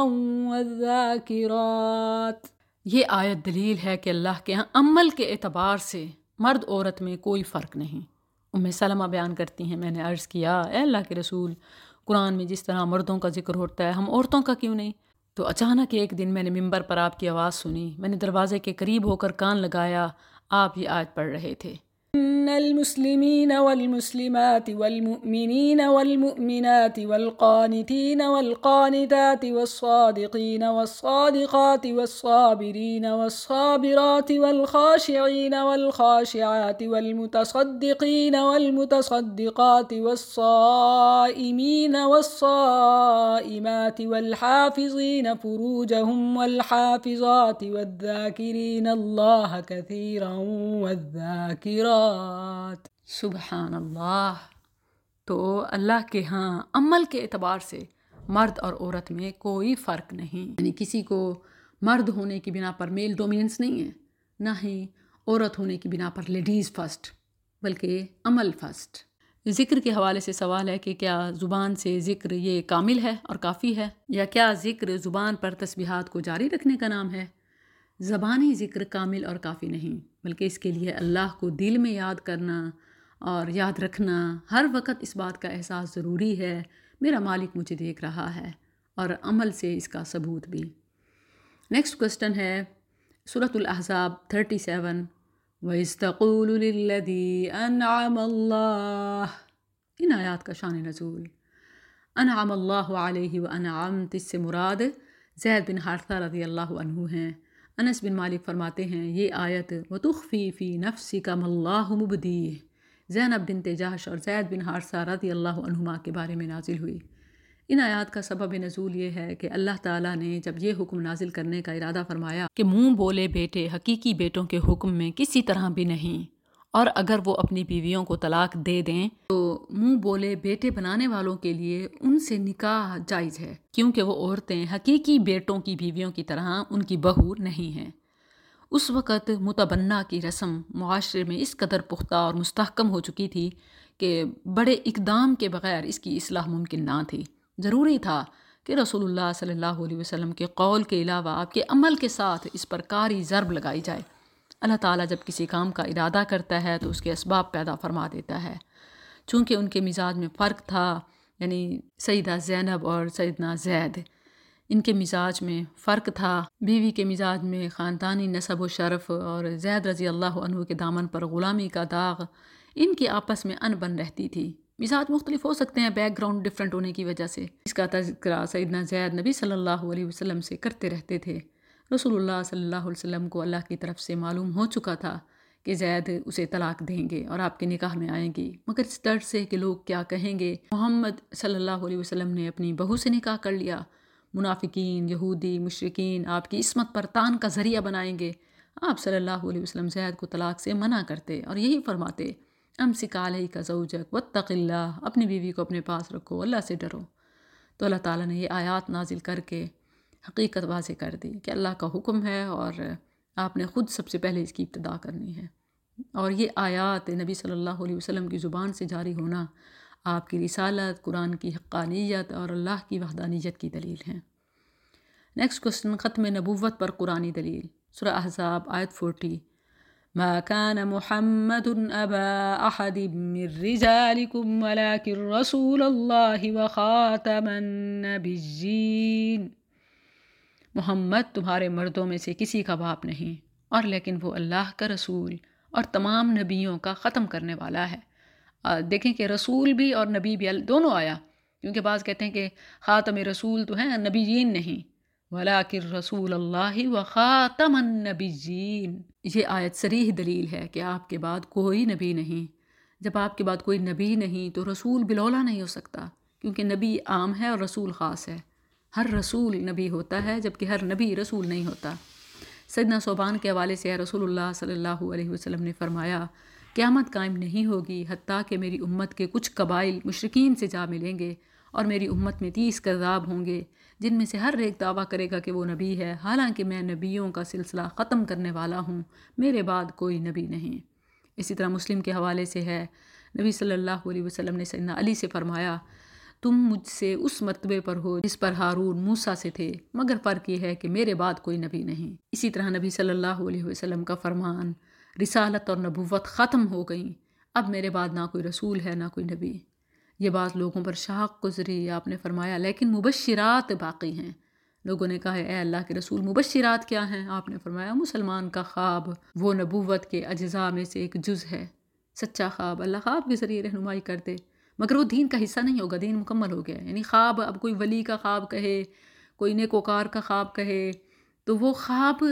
والذاکرات. یہ آیت دلیل ہے کہ اللہ کے ہاں عمل کے اعتبار سے مرد عورت میں کوئی فرق نہیں. سلمہ بیان کرتی ہیں، میں نے عرض کیا اے اللہ کے رسول، قرآن میں جس طرح مردوں کا ذکر ہوتا ہے ہم عورتوں کا کیوں نہیں؟ تو اچانک ایک دن میں نے ممبر پر آپ کی آواز سنی، میں نے دروازے کے قریب ہو کر کان لگایا، آپ یہ آیت پڑھ رہے تھے. ان المسلمین والمسلمات والمؤمنین والمؤمنات والقانتین والقانتات والصادقین والصادقات والصابرین والصابرات والخاشعین والخاشعات والمتصدقین والمتصدقات والصائمین والصائمات والحافظین فروجهم والحافظات والذاکرین اللہ کثیرا والذاکرات. سبحان اللہ. تو اللہ کے ہاں عمل کے اعتبار سے مرد اور عورت میں کوئی فرق نہیں، یعنی کسی کو مرد ہونے کی بنا پر میل ڈومیننس نہیں ہے، نہ ہی عورت ہونے کی بنا پر لیڈیز فرسٹ، بلکہ عمل فرسٹ. ذکر کے حوالے سے سوال ہے کہ کیا زبان سے ذکر یہ کامل ہے اور کافی ہے، یا کیا ذکر زبان پر تسبیحات کو جاری رکھنے کا نام ہے؟ زبانی ذکر کامل اور کافی نہیں، بلکہ اس کے لیے اللہ کو دل میں یاد کرنا اور یاد رکھنا، ہر وقت اس بات کا احساس ضروری ہے میرا مالک مجھے دیکھ رہا ہے، اور عمل سے اس کا ثبوت بھی. نیکسٹ کوسچن ہے سورۃ الاحزاب 37. وَإِذْ تَقُولُ لِلَّذِي أَنْعَمَ اللَّهُ. ان آیات کا شان نزول. انعم اللہ علیہ وانعمت، اس سے مراد زید بن حارثہ رضی اللہ عنہ ہیں. انس بن مالک فرماتے ہیں یہ آیت وَتُخْفِي فِي نَفْسِكَ مَا اللَّهُ مُبْدِيهِ زینب بنت جحش اور زید بن حارثہ رضی اللہ عنہما کے بارے میں نازل ہوئی. ان آیات کا سبب نزول یہ ہے کہ اللہ تعالیٰ نے جب یہ حکم نازل کرنے کا ارادہ فرمایا کہ منہ بولے بیٹے حقیقی بیٹوں کے حکم میں کسی طرح بھی نہیں، اور اگر وہ اپنی بیویوں کو طلاق دے دیں تو منہ بولے بیٹے بنانے والوں کے لیے ان سے نکاح جائز ہے، کیونکہ وہ عورتیں حقیقی بیٹوں کی بیویوں کی طرح ان کی بہو نہیں ہیں. اس وقت متبنہ کی رسم معاشرے میں اس قدر پختہ اور مستحکم ہو چکی تھی کہ بڑے اقدام کے بغیر اس کی اصلاح ممکن نہ تھی۔ ضروری تھا کہ رسول اللہ صلی اللہ علیہ وسلم کے قول کے علاوہ آپ کے عمل کے ساتھ اس پر کاری ضرب لگائی جائے۔ اللہ تعالیٰ جب کسی کام کا ارادہ کرتا ہے تو اس کے اسباب پیدا فرما دیتا ہے۔ چونکہ ان کے مزاج میں فرق تھا، یعنی سیدہ زینب اور سیدنا زید، ان کے مزاج میں فرق تھا، بیوی کے مزاج میں خاندانی نسب و شرف اور زید رضی اللہ عنہ کے دامن پر غلامی کا داغ، ان کی آپس میں انبن رہتی تھی۔ مزاج مختلف ہو سکتے ہیں بیک گراؤنڈ ڈفرینٹ ہونے کی وجہ سے۔ اس کا تذکرہ سیدنا زید نبی صلی اللہ علیہ وسلم سے کرتے رہتے تھے۔ رسول اللہ صلی اللہ علیہ وسلم کو اللہ کی طرف سے معلوم ہو چکا تھا کہ زید اسے طلاق دیں گے اور آپ کے نکاح میں آئیں گی، مگر اس ڈر سے کہ لوگ کیا کہیں گے، محمد صلی اللہ علیہ وسلم نے اپنی بہو سے نکاح کر لیا۔ منافقین، یہودی، مشرکین آپ کی عصمت پر تان کا ذریعہ بنائیں گے۔ آپ صلی اللہ علیہ وسلم زید کو طلاق سے منع کرتے اور یہی فرماتے، امسک علیک زوجک واتق اللہ، اپنی بیوی کو اپنے پاس رکھو، اللہ سے ڈرو۔ تو اللہ تعالیٰ نے یہ آیات نازل کر کے حقیقت واضح کر دی کہ اللہ کا حکم ہے اور آپ نے خود سب سے پہلے اس کی ابتدا کرنی ہے۔ اور یہ آیات نبی صلی اللہ علیہ وسلم کی زبان سے جاری ہونا آپ کی رسالت، قرآن کی حقانیت اور اللہ کی وحدانیت کی دلیل ہیں۔ نیکسٹ کوسچن، ختم نبوت پر قرآنی دلیل۔ سورہ احزاب آیت 40، ما كان محمد ابا احد من رجالكم ولكن رسول الله وخاتم النبيين۔ محمد تمہارے مردوں میں سے کسی کا باپ نہیں، اور لیکن وہ اللہ کا رسول اور تمام نبیوں کا ختم کرنے والا ہے۔ دیکھیں کہ رسول بھی اور نبی بھی دونوں آیا، کیونکہ بعض کہتے ہیں کہ خاتم رسول تو ہیں، نبیین نہیں، وَلَٰكِن رسول اللہ وَخَاتَمَ النَّبِيِّينَ۔ یہ آیت صریح دلیل ہے کہ آپ کے بعد کوئی نبی نہیں۔ جب آپ کے بعد کوئی نبی نہیں تو رسول بالولا نہیں ہو سکتا، کیونکہ نبی عام ہے اور رسول خاص ہے۔ ہر رسول نبی ہوتا ہے جبکہ ہر نبی رسول نہیں ہوتا۔ سیدنا ثوبان کے حوالے سے رسول اللہ صلی اللہ علیہ وسلم نے فرمایا، قیامت قائم نہیں ہوگی حتیٰ کہ میری امت کے کچھ قبائل مشرکین سے جا ملیں گے، اور میری امت میں 30 کذاب ہوں گے جن میں سے ہر ایک دعویٰ کرے گا کہ وہ نبی ہے، حالانکہ میں نبیوں کا سلسلہ ختم کرنے والا ہوں، میرے بعد کوئی نبی نہیں۔ اسی طرح مسلم کے حوالے سے ہے، نبی صلی اللہ علیہ وسلم نے سیدنا علی سے فرمایا، تم مجھ سے اس مرتبے پر ہو جس پر ہارون موسیٰ سے تھے، مگر فرق یہ ہے کہ میرے بعد کوئی نبی نہیں۔ اسی طرح نبی صلی اللہ علیہ وسلم کا فرمان، رسالت اور نبوت ختم ہو گئیں، اب میرے بعد نہ کوئی رسول ہے نہ کوئی نبی۔ یہ بعض لوگوں پر شاق گزری، آپ نے فرمایا لیکن مبشرات باقی ہیں۔ لوگوں نے کہا اے اللہ کے رسول مبشرات کیا ہیں؟ آپ نے فرمایا مسلمان کا خواب وہ نبوت کے اجزاء میں سے ایک جز ہے۔ سچا خواب اللہ خواب کے ذریعے رہنمائی کر دے، مگر وہ دین کا حصہ نہیں ہوگا، دین مکمل ہو گیا۔ یعنی خواب اب کوئی ولی کا خواب کہے، کوئی نیکوکار کا خواب کہے تو وہ خواب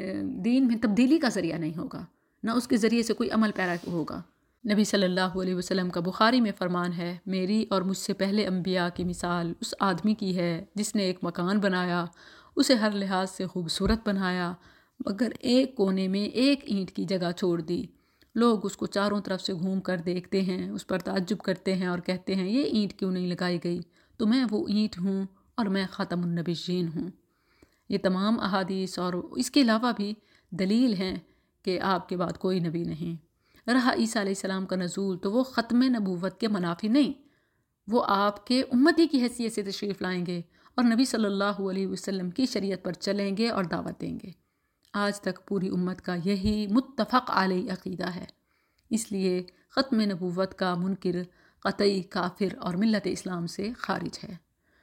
دین میں تبدیلی کا ذریعہ نہیں ہوگا، نہ اس کے ذریعے سے کوئی عمل پیرا ہوگا۔ نبی صلی اللہ علیہ وسلم کا بخاری میں فرمان ہے، میری اور مجھ سے پہلے انبیاء کی مثال اس آدمی کی ہے جس نے ایک مکان بنایا، اسے ہر لحاظ سے خوبصورت بنایا، مگر ایک کونے میں ایک اینٹ کی جگہ چھوڑ دی۔ لوگ اس کو چاروں طرف سے گھوم کر دیکھتے ہیں، اس پر تعجب کرتے ہیں اور کہتے ہیں یہ اینٹ کیوں نہیں لگائی گئی؟ تو میں وہ اینٹ ہوں اور میں خاتم النبیین ہوں۔ یہ تمام احادیث اور اس کے علاوہ بھی دلیل ہیں کہ آپ کے بعد کوئی نبی نہیں۔ رہا عیسیٰ علیہ السلام کا نزول تو وہ ختم نبوت کے منافی نہیں، وہ آپ کے امتی کی حیثیت سے تشریف لائیں گے اور نبی صلی اللہ علیہ وسلم کی شریعت پر چلیں گے اور دعوت دیں گے۔ آج تک پوری امت کا یہی متفق علیہ عقیدہ ہے، اس لیے ختم نبوت کا منکر قطعی کافر اور ملت اسلام سے خارج ہے۔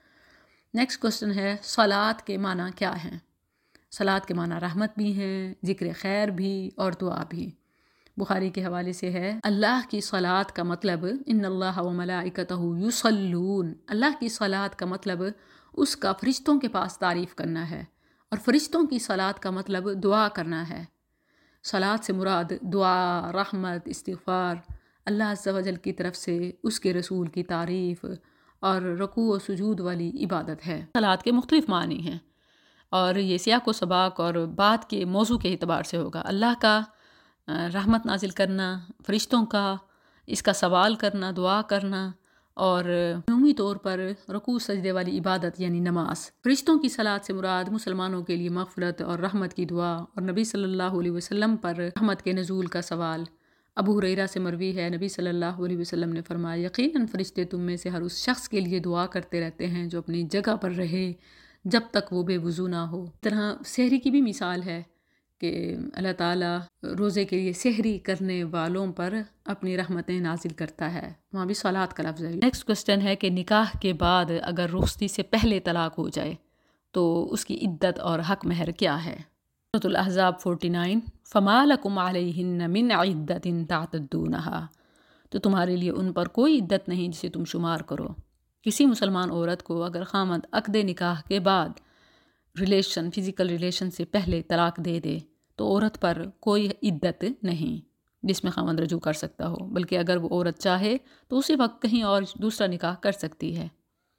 نیکسٹ کوسچن ہے، صلاۃ کے معنی کیا ہیں؟ صلاۃ کے معنی رحمت بھی ہیں، ذکر خیر بھی اور دعا بھی۔ بخاری کے حوالے سے ہے، اللہ کی صلاۃ کا مطلب ان اللہ و ملائکتہ یصلون، اللہ کی صلاۃ کا مطلب اس کا فرشتوں کے پاس تعریف کرنا ہے، اور فرشتوں کی صلاۃ کا مطلب دعا کرنا ہے۔ صلاۃ سے مراد دعا، رحمت، استغفار، اللہ عز و جل کی طرف سے اس کے رسول کی تعریف اور رکوع و سجود والی عبادت ہے۔ صلاۃ کے مختلف معنی ہیں اور یہ سیاق و سباق اور بات کے موضوع کے اعتبار سے ہوگا۔ اللہ کا رحمت نازل کرنا، فرشتوں کا اس کا سوال کرنا، دعا کرنا، اور عمومی طور پر رکوع سجدے والی عبادت یعنی نماز۔ فرشتوں کی صلات سے مراد مسلمانوں کے لیے مغفرت اور رحمت کی دعا اور نبی صلی اللہ علیہ وسلم پر رحمت کے نزول کا سوال۔ ابو ہریرہ سے مروی ہے، نبی صلی اللہ علیہ وسلم نے فرمایا، یقیناً فرشتے تم میں سے ہر اس شخص کے لیے دعا کرتے رہتے ہیں جو اپنی جگہ پر رہے جب تک وہ بے وضو نہ ہو۔ اس طرح سحری کی بھی مثال ہے کہ اللہ تعالیٰ روزے کے لیے سحری کرنے والوں پر اپنی رحمتیں نازل کرتا ہے، وہاں بھی صلات کا لفظ ہے۔ نیکسٹ کوسچن ہے کہ نکاح کے بعد اگر رخصتی سے پہلے طلاق ہو جائے تو اس کی عدت اور حق مہر کیا ہے؟ سورۃ الاحزاب 49 فَمَا لَكُمْ عَلَيْهِنَّ مِنْ عِدَّةٍ تَعْتَدُّونَهَا، تو تمہارے لیے ان پر کوئی عدت نہیں جسے تم شمار کرو۔ کسی مسلمان عورت کو اگر خامند عقد نکاح کے بعد فزیکل ریلیشن سے پہلے طلاق دے دے تو عورت پر کوئی عدت نہیں جس میں خامند رجوع کر سکتا ہو، بلکہ اگر وہ عورت چاہے تو اسی وقت کہیں اور دوسرا نکاح کر سکتی ہے،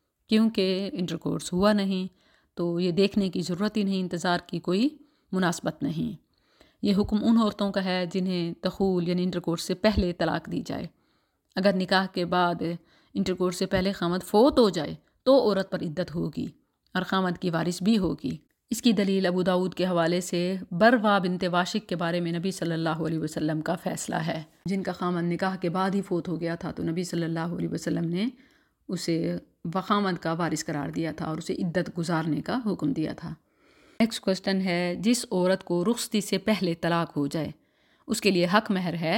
کیونکہ انٹرکورس ہوا نہیں تو یہ دیکھنے کی ضرورت ہی نہیں، انتظار کی کوئی مناسبت نہیں۔ یہ حکم ان عورتوں کا ہے جنہیں دخول یعنی انٹرکورس سے پہلے طلاق دی جائے۔ اگر نکاح کے بعد انٹرکورس سے پہلے خامند فوت ہو جائے تو عورت پر عدت ہوگی اور خامند کی وارث بھی ہوگی۔ اس کی دلیل ابو داؤد کے حوالے سے بروا بنت واشق کے بارے میں نبی صلی اللہ علیہ وسلم کا فیصلہ ہے، جن کا خامند نکاح کے بعد ہی فوت ہو گیا تھا، تو نبی صلی اللہ علیہ وسلم نے اسے خامند کا وارث قرار دیا تھا اور اسے عدت گزارنے کا حکم دیا تھا۔ نیکسٹ کوسچن ہے، جس عورت کو رخصتی سے پہلے طلاق ہو جائے اس کے لیے حق مہر ہے؟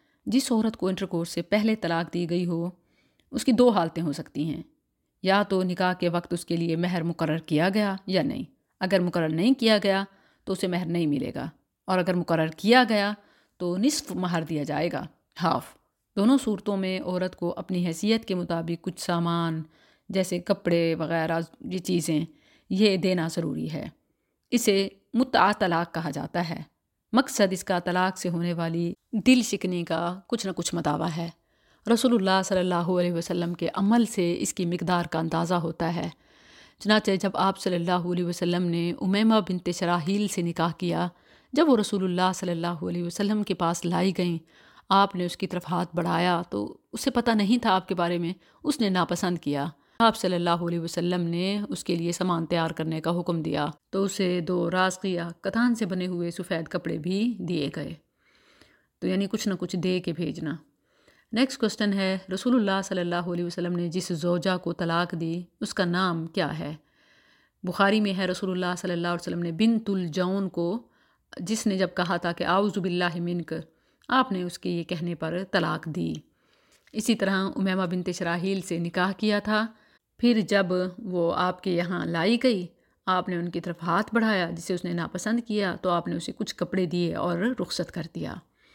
جس عورت کو انٹرکورس سے پہلے طلاق دی گئی ہو اس کی دو حالتیں ہو سکتی ہیں، یا تو نکاح کے وقت اس کے لیے مہر مقرر کیا گیا یا نہیں۔ اگر مقرر نہیں کیا گیا تو اسے مہر نہیں ملے گا، اور اگر مقرر کیا گیا تو نصف مہر دیا جائے گا، ہاف۔ دونوں صورتوں میں عورت کو اپنی حیثیت کے مطابق کچھ سامان جیسے کپڑے وغیرہ یہ چیزیں یہ دینا ضروری ہے۔ اسے متع طلاق کہا جاتا ہے۔ مقصد اس کا طلاق سے ہونے والی دل شکنی کا کچھ نہ کچھ مداوع ہے۔ رسول اللہ صلی اللہ علیہ وسلم کے عمل سے اس کی مقدار کا اندازہ ہوتا ہے۔ چنانچہ جب آپ صلی اللہ علیہ وسلم نے امیمہ بنت شراحیل سے نکاح کیا، جب وہ رسول اللہ صلی اللہ علیہ وسلم کے پاس لائی گئیں، آپ نے اس کی طرف ہاتھ بڑھایا تو اسے پتہ نہیں تھا آپ کے بارے میں، اس نے ناپسند کیا۔ آپ صلی اللہ علیہ وسلم نے اس کے لیے سامان تیار کرنے کا حکم دیا تو اسے 2 رازقیہ کتان سے بنے ہوئے سفید کپڑے بھی دیے گئے، تو یعنی کچھ نہ کچھ دے کے بھیجنا۔ نیکسٹ کوسچن ہے، رسول اللہ صلی اللہ علیہ وسلم نے جس زوجہ کو طلاق دی اس کا نام کیا ہے؟ بخاری میں ہے، رسول اللہ صلی اللہ علیہ وسلم نے بنت الجون کو، جس نے جب کہا تھا کہ اعوذ باللہ منک، آپ نے اس کے یہ کہنے پر طلاق دی۔ اسی طرح امیمہ بنت شراحیل سے نکاح کیا تھا، پھر جب وہ آپ کے یہاں لائی گئی، آپ نے ان کی طرف ہاتھ بڑھایا جسے اس نے ناپسند کیا، تو آپ نے اسے کچھ کپڑے دیے اور رخصت کر دیا۔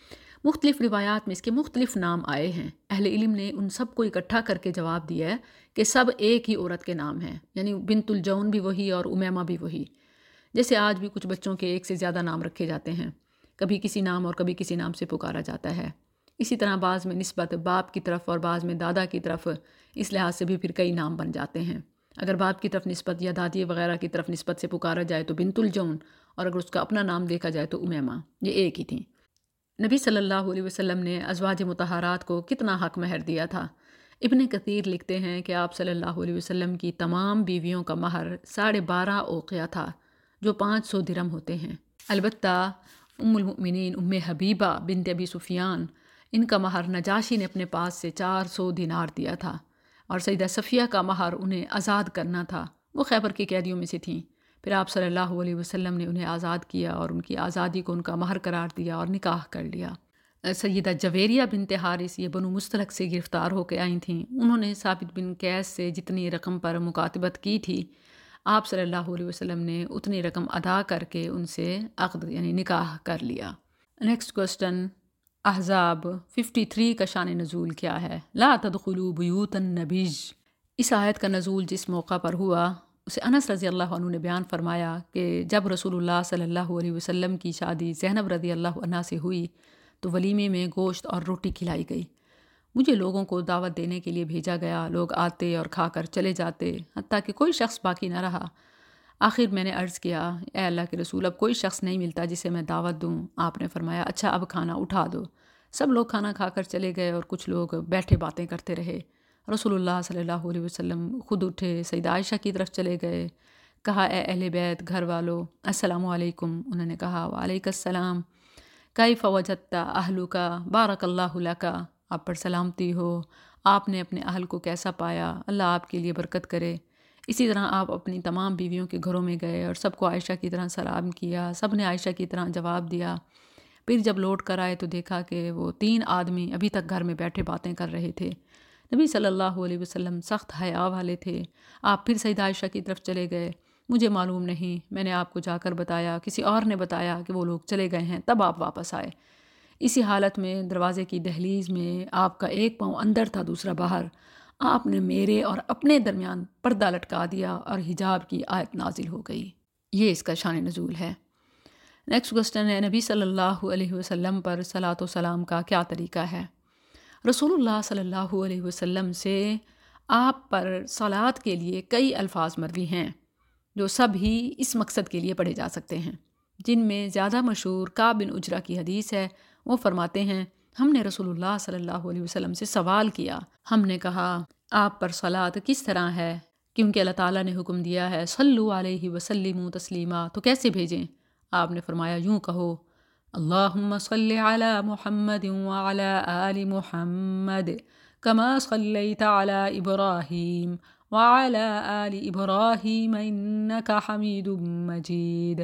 مختلف روایات میں اس کے مختلف نام آئے ہیں۔ اہل علم نے ان سب کو اکٹھا کر کے جواب دیا ہے کہ سب ایک ہی عورت کے نام ہیں، یعنی بنت الجون بھی وہی اور امیمہ بھی وہی۔ جیسے آج بھی کچھ بچوں کے ایک سے زیادہ نام رکھے جاتے ہیں، کبھی کسی نام اور کبھی کسی نام سے پکارا جاتا ہے۔ اسی طرح بعض میں نسبت باپ کی طرف اور بعض میں دادا کی طرف، اس لحاظ سے بھی پھر کئی نام بن جاتے ہیں۔ اگر باپ کی طرف نسبت یا دادی وغیرہ کی طرف نسبت سے پکارا جائے تو بنت الجون، اور اگر اس کا اپنا نام دیکھا جائے تو امیمہ، یہ ایک ہی تھیں۔ نبی صلی اللہ علیہ وسلم نے ازواج مطہرات کو کتنا حق مہر دیا تھا؟ ابن کثیر لکھتے ہیں کہ آپ صلی اللہ علیہ وسلم کی تمام بیویوں کا مہر 12.5 اوقیہ تھا، جو 500 درہم ہوتے ہیں۔ البتہ ام المؤمنین ام حبیبہ بنت ابی سفیان، ان کا مہر نجاشی نے اپنے پاس سے 400 دینار دیا تھا، اور سیدہ صفیہ کا مہر انہیں آزاد کرنا تھا، وہ خیبر کی قیدیوں میں سے تھیں۔ پھر آپ صلی اللہ علیہ وسلم نے انہیں آزاد کیا اور ان کی آزادی کو ان کا مہر قرار دیا اور نکاح کر لیا۔ سیدہ جویریہ بنت حارث، یہ بنو مستلق سے گرفتار ہو کے آئی تھیں، انہوں نے ثابت بن قیس سے جتنی رقم پر مکاتبت کی تھی، آپ صلی اللہ علیہ وسلم نے اتنی رقم ادا کر کے ان سے عقد یعنی نکاح کر لیا۔ نیکسٹ کوسچن، احزاب 53 کا شان نزول کیا ہے؟ لا تدخلوا بیوت النبی، اس آیت کا نزول جس موقع پر ہوا اسے انس رضی اللہ عنہ نے بیان فرمایا کہ جب رسول اللہ صلی اللہ علیہ وسلم کی شادی زینب رضی اللہ عنہ سے ہوئی تو ولیمے میں گوشت اور روٹی کھلائی گئی۔ مجھے لوگوں کو دعوت دینے کے لیے بھیجا گیا، لوگ آتے اور کھا کر چلے جاتے، حتیٰ کہ کوئی شخص باقی نہ رہا۔ آخر میں نے عرض کیا، اے اللہ کے رسول، اب کوئی شخص نہیں ملتا جسے میں دعوت دوں۔ آپ نے فرمایا، اچھا اب کھانا اٹھا دو۔ سب لوگ کھانا کھا کر چلے گئے اور کچھ لوگ بیٹھے باتیں کرتے رہے۔ رسول اللہ صلی اللہ علیہ وسلم خود اٹھے، سیدہ عائشہ کی طرف چلے گئے، کہا اے اہل بیت، گھر والو، السلام علیکم۔ انہوں نے کہا وعلیکم السلام۔ کیف وجدت اہلک بارک اللہ لک، آپ پر سلامتی ہو، آپ نے اپنے اہل کو کیسا پایا، اللہ آپ کے لیے برکت کرے۔ اسی طرح آپ اپنی تمام بیویوں کے گھروں میں گئے اور سب کو عائشہ کی طرح سلام کیا، سب نے عائشہ کی طرح جواب دیا۔ پھر جب لوٹ کر آئے تو دیکھا کہ وہ 3 آدمی ابھی تک گھر میں بیٹھے باتیں کر رہے تھے۔ نبی صلی اللہ علیہ وسلم سخت حیا والے تھے۔ آپ پھر سیدہ عائشہ کی طرف چلے گئے، مجھے معلوم نہیں، میں نے آپ کو جا کر بتایا، کسی اور نے بتایا کہ وہ لوگ چلے گئے ہیں، تب آپ واپس آئے۔ اسی حالت میں دروازے کی دہلیز میں آپ کا ایک پاؤں اندر تھا، دوسرا باہر۔ آپ نے میرے اور اپنے درمیان پردہ لٹکا دیا اور حجاب کی آیت نازل ہو گئی۔ یہ اس کا شان نزول ہے۔ نیکسٹ کوسچن ہے، نبی صلی اللہ علیہ وسلم پر صلاۃ و سلام کا کیا طریقہ ہے؟ رسول اللہ صلی اللہ علیہ وسلم سے آپ پر صلاۃ کے لیے کئی الفاظ مروی ہیں جو سب ہی اس مقصد کے لیے پڑھے جا سکتے ہیں، جن میں زیادہ مشہور کعب بن عجرہ کی حدیث ہے۔ وہ فرماتے ہیں، ہم نے رسول اللہ صلی اللہ علیہ وسلم سے سوال کیا، ہم نے کہا آپ پر صلاۃ کس طرح ہے؟ کیونکہ اللہ تعالیٰ نے حکم دیا ہے صلو علیہ وسلموا تسلیما، تو کیسے بھیجیں؟ آپ نے فرمایا یوں کہو، اللہم صلی علی محمد وعلی آل محمد کما صلیت علی ابراہیم وعلی آل ابراہیم انک حمید مجید،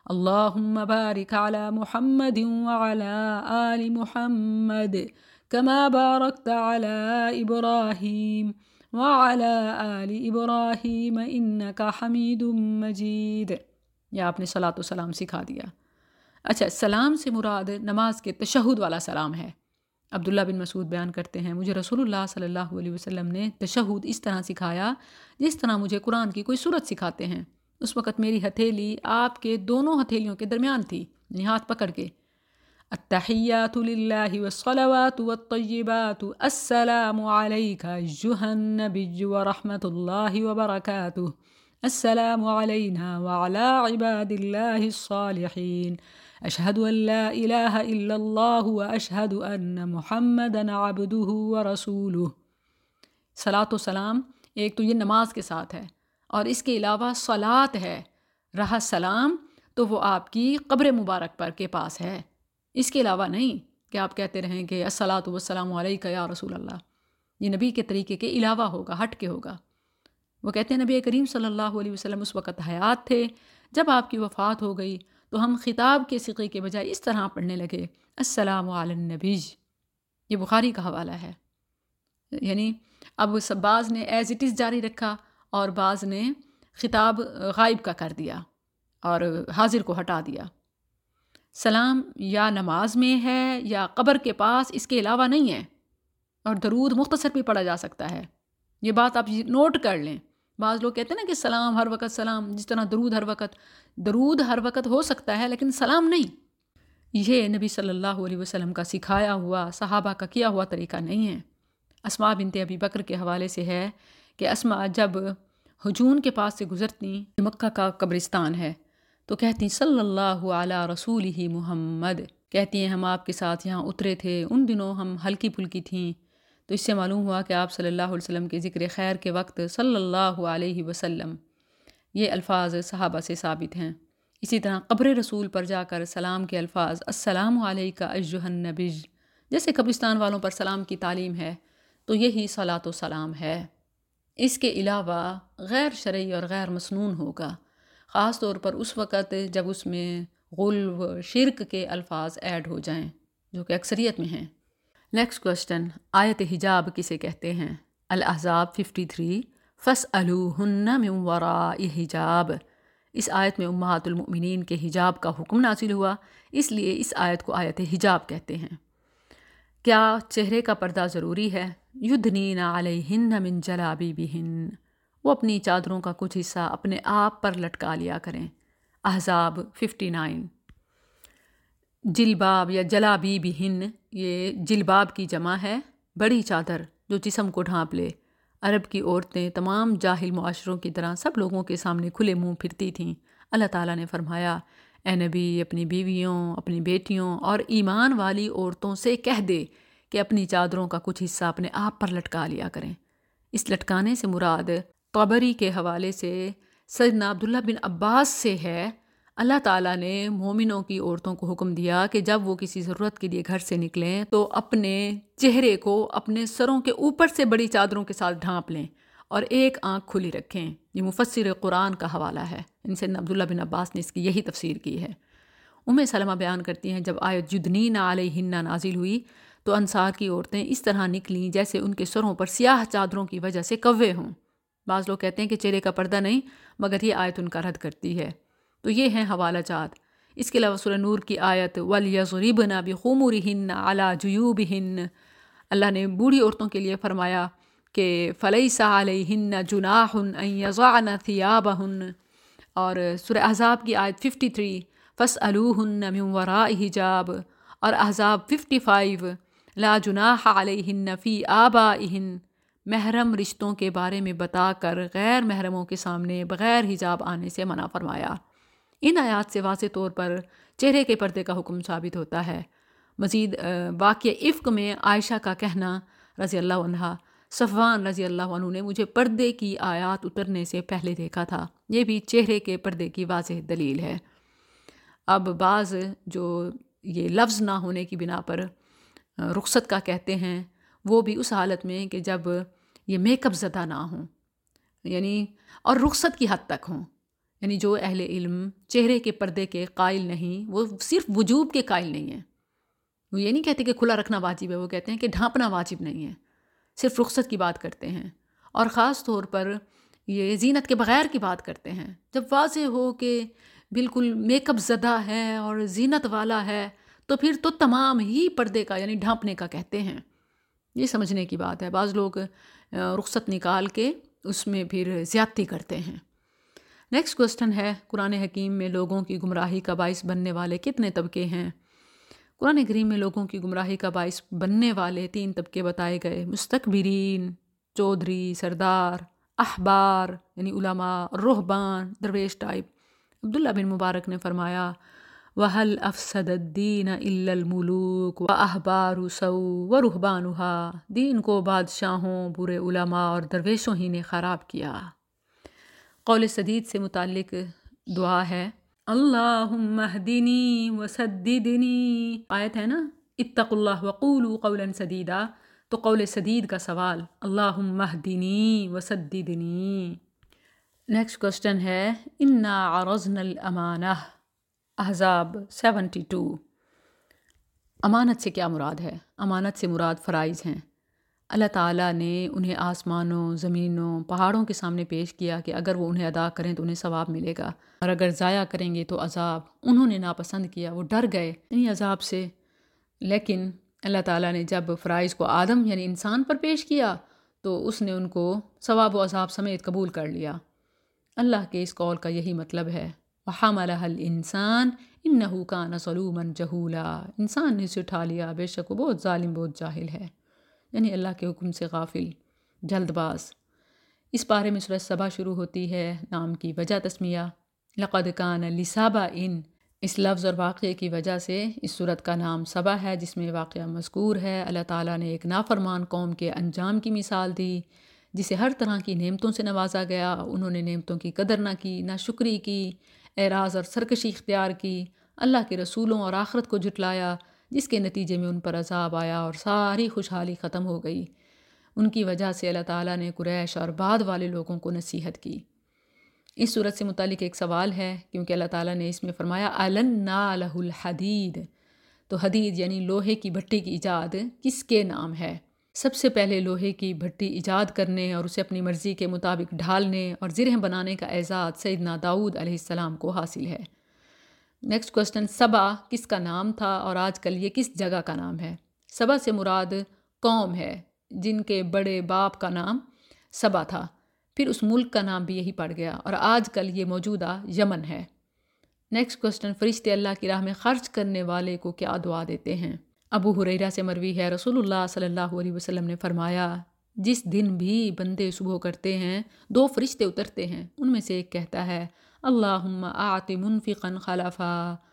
اللہم بارک علی محمد وعلی آل محمد کما بارکت علی ابراہیم وعلی آل ابراہیم انک حمید مجید۔ یا آپ نے صلاۃ و سلام سکھا دیا۔ اچھا، سلام سے مراد نماز کے تشہد والا سلام ہے۔ عبداللہ بن مسعود بیان کرتے ہیں، مجھے رسول اللہ صلی اللہ علیہ وسلم نے تشہد اس طرح سکھایا جس طرح مجھے قرآن کی کوئی سورت سکھاتے ہیں۔ اس وقت میری ہتھیلی آپ کے دونوں ہتھیلیوں کے درمیان تھی، یعنی ہاتھ پکڑ کے۔ التحیات للہ والصلوات والطیبات السلام علیک ایھا النبی ورحمۃ اللہ وبرکاتہ، السلام علینا وعلی عباد اللہ الصالحین، اشہد ان لا الہ الا اللہ واشہد ان محمدا عبدہ ورسولہ۔ صلاۃ و سلام ایک تو یہ نماز کے ساتھ ہے، اور اس کے علاوہ صلاۃ ہے، رہا سلام تو وہ آپ کی قبر مبارک پر کے پاس ہے، اس کے علاوہ نہیں کہ آپ کہتے رہیں کہ الصلاۃ والسلام علیک یا رسول اللہ۔ یہ نبی کے طریقے کے علاوہ ہوگا، ہٹ کے ہوگا۔ وہ کہتے ہیں نبی کریم صلی اللہ علیہ وسلم اس وقت حیات تھے، جب آپ کی وفات ہو گئی تو ہم خطاب کے صیغے کے بجائے اس طرح پڑھنے لگے، السلام علی النبی۔ یہ بخاری کا حوالہ ہے۔ یعنی اب بعض نے ایز اٹ از جاری رکھا اور بعض نے خطاب غائب کا کر دیا اور حاضر کو ہٹا دیا۔ سلام یا نماز میں ہے یا قبر کے پاس، اس کے علاوہ نہیں ہے، اور درود مختصر بھی پڑھا جا سکتا ہے۔ یہ بات آپ نوٹ کر لیں۔ بعض لوگ کہتے ہیں نا کہ سلام ہر وقت سلام، جس طرح درود ہر وقت ہو سکتا ہے لیکن سلام نہیں۔ یہ نبی صلی اللہ علیہ وسلم کا سکھایا ہوا، صحابہ کا کیا ہوا طریقہ نہیں ہے۔ اسماء بنت ابی بکر کے حوالے سے ہے کہ اسماء جب ہجون کے پاس سے گزرتی، مکہ کا قبرستان ہے، تو کہتی صلی اللہ علی رسولہ محمد، کہتی ہیں ہم آپ کے ساتھ یہاں اترے تھے، ان دنوں ہم ہلکی پھلکی تھیں، تو اس سے معلوم ہوا کہ آپ صلی اللہ علیہ وسلم کے ذکر خیر کے وقت صلی اللہ علیہ وسلم، یہ الفاظ صحابہ سے ثابت ہیں۔ اسی طرح قبر رسول پر جا کر سلام کے الفاظ السلام علیک ایھا النبی، جیسے قبرستان والوں پر سلام کی تعلیم ہے، تو یہی صلاۃ و سلام ہے۔ اس کے علاوہ غیر شرعی اور غیر مسنون ہوگا، خاص طور پر اس وقت جب اس میں غلو، شرک کے الفاظ ایڈ ہو جائیں، جو کہ اکثریت میں ہیں۔ نیکسٹ کوسچن، آیت حجاب کسے کہتے ہیں؟ الاحزاب 53، فَاسْأَلُوهُنَّ مِنْ وَرَاءِ حجاب۔ اس آیت میں امہات المؤمنین کے حجاب کا حکم نازل ہوا، اس لیے اس آیت کو آیت حجاب کہتے ہیں۔ کیا چہرے کا پردہ ضروری ہے؟ یدنین علیہن من جلابیبہن، وہ اپنی چادروں کا کچھ حصہ اپنے آپ پر لٹکا لیا کریں۔ احزاب 59۔ جلباب یا جلابیبہن، یہ جلباب کی جمع ہے، بڑی چادر جو جسم کو ڈھانپ لے۔ عرب کی عورتیں تمام جاہل معاشروں کی طرح سب لوگوں کے سامنے کھلے منہ پھرتی تھیں۔ اللہ تعالیٰ نے فرمایا، اے نبی اپنی بیویوں، اپنی بیٹیوں اور ایمان والی عورتوں سے کہہ دے کہ اپنی چادروں کا کچھ حصہ اپنے آپ پر لٹکا لیا کریں۔ اس لٹکانے سے مراد طبری کے حوالے سے سیدنا عبداللہ بن عباس سے ہے، اللہ تعالیٰ نے مومنوں کی عورتوں کو حکم دیا کہ جب وہ کسی ضرورت کے لیے گھر سے نکلیں تو اپنے چہرے کو اپنے سروں کے اوپر سے بڑی چادروں کے ساتھ ڈھانپ لیں اور ایک آنکھ کھلی رکھیں۔ یہ مفسر قرآن کا حوالہ ہے، ان سے عبداللہ بن عباس نے اس کی یہی تفسیر کی ہے۔ سلمہ بیان کرتی ہیں جب آیت یدنین علیہن نازل ہوئی تو انصار کی عورتیں اس طرح نکلیں جیسے ان کے سروں پر سیاہ چادروں کی وجہ سے کوے ہوں۔ بعض لوگ کہتے ہیں کہ چہرے کا پردہ نہیں، مگر یہ آیت ان کا رد کرتی ہے۔ تو یہ ہیں حوالہ جات۔ اس کے علاوہ سورہ نور کی آیت وَلْيَضْرِبْنَ بِخُمُرِهِنَّ عَلَى جُيُوبِهِنَّ، اللہ نے بوڑھی عورتوں کے لیے فرمایا کہ فَلَيْسَ عَلَيْهِنَّ جُنَاحٌ أَن يَضَعْنَ ثِيَابَهُنَّ، اور سورہ احزاب کی آیت 53 فَاسْأَلُوهُنَّ مِن وَرَاءِ حِجَاب، اور احزاب 55 لَا جُنَاحَ عَلَيْهِنَّ فِي آبَائِهِنَّ، محرم رشتوں کے بارے میں بتا کر غیر محرموں کے سامنے بغیر حجاب آنے سے منع فرمایا۔ ان آیات سے واضح طور پر چہرے کے پردے کا حکم ثابت ہوتا ہے۔ مزید واقعہ افک میں عائشہ کا کہنا رضی اللہ عنہ، صفوان رضی اللہ عنہ نے مجھے پردے کی آیات اترنے سے پہلے دیکھا تھا، یہ بھی چہرے کے پردے کی واضح دلیل ہے۔ اب بعض جو یہ لفظ نہ ہونے کی بنا پر رخصت کا کہتے ہیں، وہ بھی اس حالت میں کہ جب یہ میک اپ زدہ نہ ہوں، یعنی اور رخصت کی حد تک ہوں، یعنی جو اہل علم چہرے کے پردے کے قائل نہیں، وہ صرف وجوب کے قائل نہیں ہیں۔ وہ یہ نہیں کہتے کہ کھلا رکھنا واجب ہے، وہ کہتے ہیں کہ ڈھانپنا واجب نہیں ہے، صرف رخصت کی بات کرتے ہیں۔ اور خاص طور پر یہ زینت کے بغیر کی بات کرتے ہیں، جب واضح ہو کہ بالکل میک اپ زدہ ہے اور زینت والا ہے تو پھر تو تمام ہی پردے کا یعنی ڈھانپنے کا کہتے ہیں۔ یہ سمجھنے کی بات ہے۔ بعض لوگ رخصت نکال کے اس میں پھر زیادتی کرتے ہیں۔ نیکسٹ کوسٹن ہے، قرآن حکیم میں لوگوں کی گمراہی کا باعث بننے والے کتنے طبقے ہیں؟ قرآن کریم میں لوگوں کی گمراہی کا باعث بننے والے 3 طبقے بتائے گئے: مستکبرین، چودھری، سردار، احبار یعنی علماء، رہبان، درویش ٹائپ۔ عبداللہ بن مبارک نے فرمایا وَهَلْ أَفْسَدَ الدِّينَ إِلَّا الْمُلُوكُ وَأَحْبَارُ سَوْءٍ وَرُهْبَانُهَا، دین کو بادشاہوں، برے علماء اور درویشوں ہی نے خراب کیا۔ قول سدید سے متعلق دعا ہے اللہم اہدنی وسددنی، آیت ہے نا اتقوا اللہ وقولوا قولا سدیدا، تو قول سدید کا سوال اللہم اہدنی وسددنی۔ نیکسٹ کوسٹن ہے انا عرضنا الامانہ، احزاب 72۔ امانت سے کیا مراد ہے؟ امانت سے مراد فرائض ہیں۔ اللہ تعالیٰ نے انہیں آسمانوں، زمینوں، پہاڑوں کے سامنے پیش کیا کہ اگر وہ انہیں ادا کریں تو انہیں ثواب ملے گا، اور اگر ضائع کریں گے تو عذاب۔ انہوں نے ناپسند کیا، وہ ڈر گئے انہیں عذاب سے۔ لیکن اللہ تعالیٰ نے جب فرائض کو آدم یعنی انسان پر پیش کیا تو اس نے ان کو ثواب و عذاب سمیت قبول کر لیا۔ اللہ کے اس قول کا یہی مطلب ہے وَحَمَلَهَا الْإِنسَانُ إِنَّهُ كَانَ ظَلُومًا جَهُولًا، انسان نے اسے اٹھا لیا، بے شک وہ بہت ظالم، بہت جاہل ہے، یعنی اللہ کے حکم سے غافل، جلد باز۔ اس بارے میں سورہ سبا شروع ہوتی ہے، نام کی وجہ تسمیہ لَقَدْ كَانَ لِسَبَإٍ، اس لفظ اور واقعے کی وجہ سے اس سورت کا نام سبا ہے، جس میں واقعہ مذکور ہے۔ اللہ تعالیٰ نے ایک نافرمان قوم کے انجام کی مثال دی، جسے ہر طرح کی نعمتوں سے نوازا گیا، انہوں نے نعمتوں کی قدر نہ کی، نہ شکری کی، اعراض اور سرکشی اختیار کی، اللہ کے رسولوں اور آخرت کو جھٹلایا، جس کے نتیجے میں ان پر عذاب آیا اور ساری خوشحالی ختم ہو گئی۔ ان کی وجہ سے اللہ تعالیٰ نے قریش اور بعد والے لوگوں کو نصیحت کی۔ اس صورت سے متعلق ایک سوال ہے، کیونکہ اللہ تعالیٰ نے اس میں فرمایا أَلَنَّا لَهُ الْحَدِيدِ، تو حدید یعنی لوہے کی بھٹی کی ایجاد کس کے نام ہے؟ سب سے پہلے لوہے کی بھٹی ایجاد کرنے اور اسے اپنی مرضی کے مطابق ڈھالنے اور زرہ بنانے کا اعزاز سیدنا داؤد علیہ السلام کو حاصل ہے۔ نیکسٹ کوسٹن، سبا کس کا نام تھا اور آج کل یہ کس جگہ کا نام ہے؟ سبا سے مراد قوم ہے جن کے بڑے باپ کا نام سبا تھا، پھر اس ملک کا نام بھی یہی پڑ گیا اور آج کل یہ موجودہ یمن ہے۔ نیکسٹ کوسٹن، فرشتے اللہ کی راہ میں خرچ کرنے والے کو کیا دعا دیتے ہیں؟ ابو ہریرہ سے مروی ہے، رسول اللہ صلی اللہ علیہ وسلم نے فرمایا جس دن بھی بندے صبح کرتے ہیں 2 فرشتے اترتے ہیں، ان میں سے ایک کہتا ہے اللہم اعط منفقا خلفا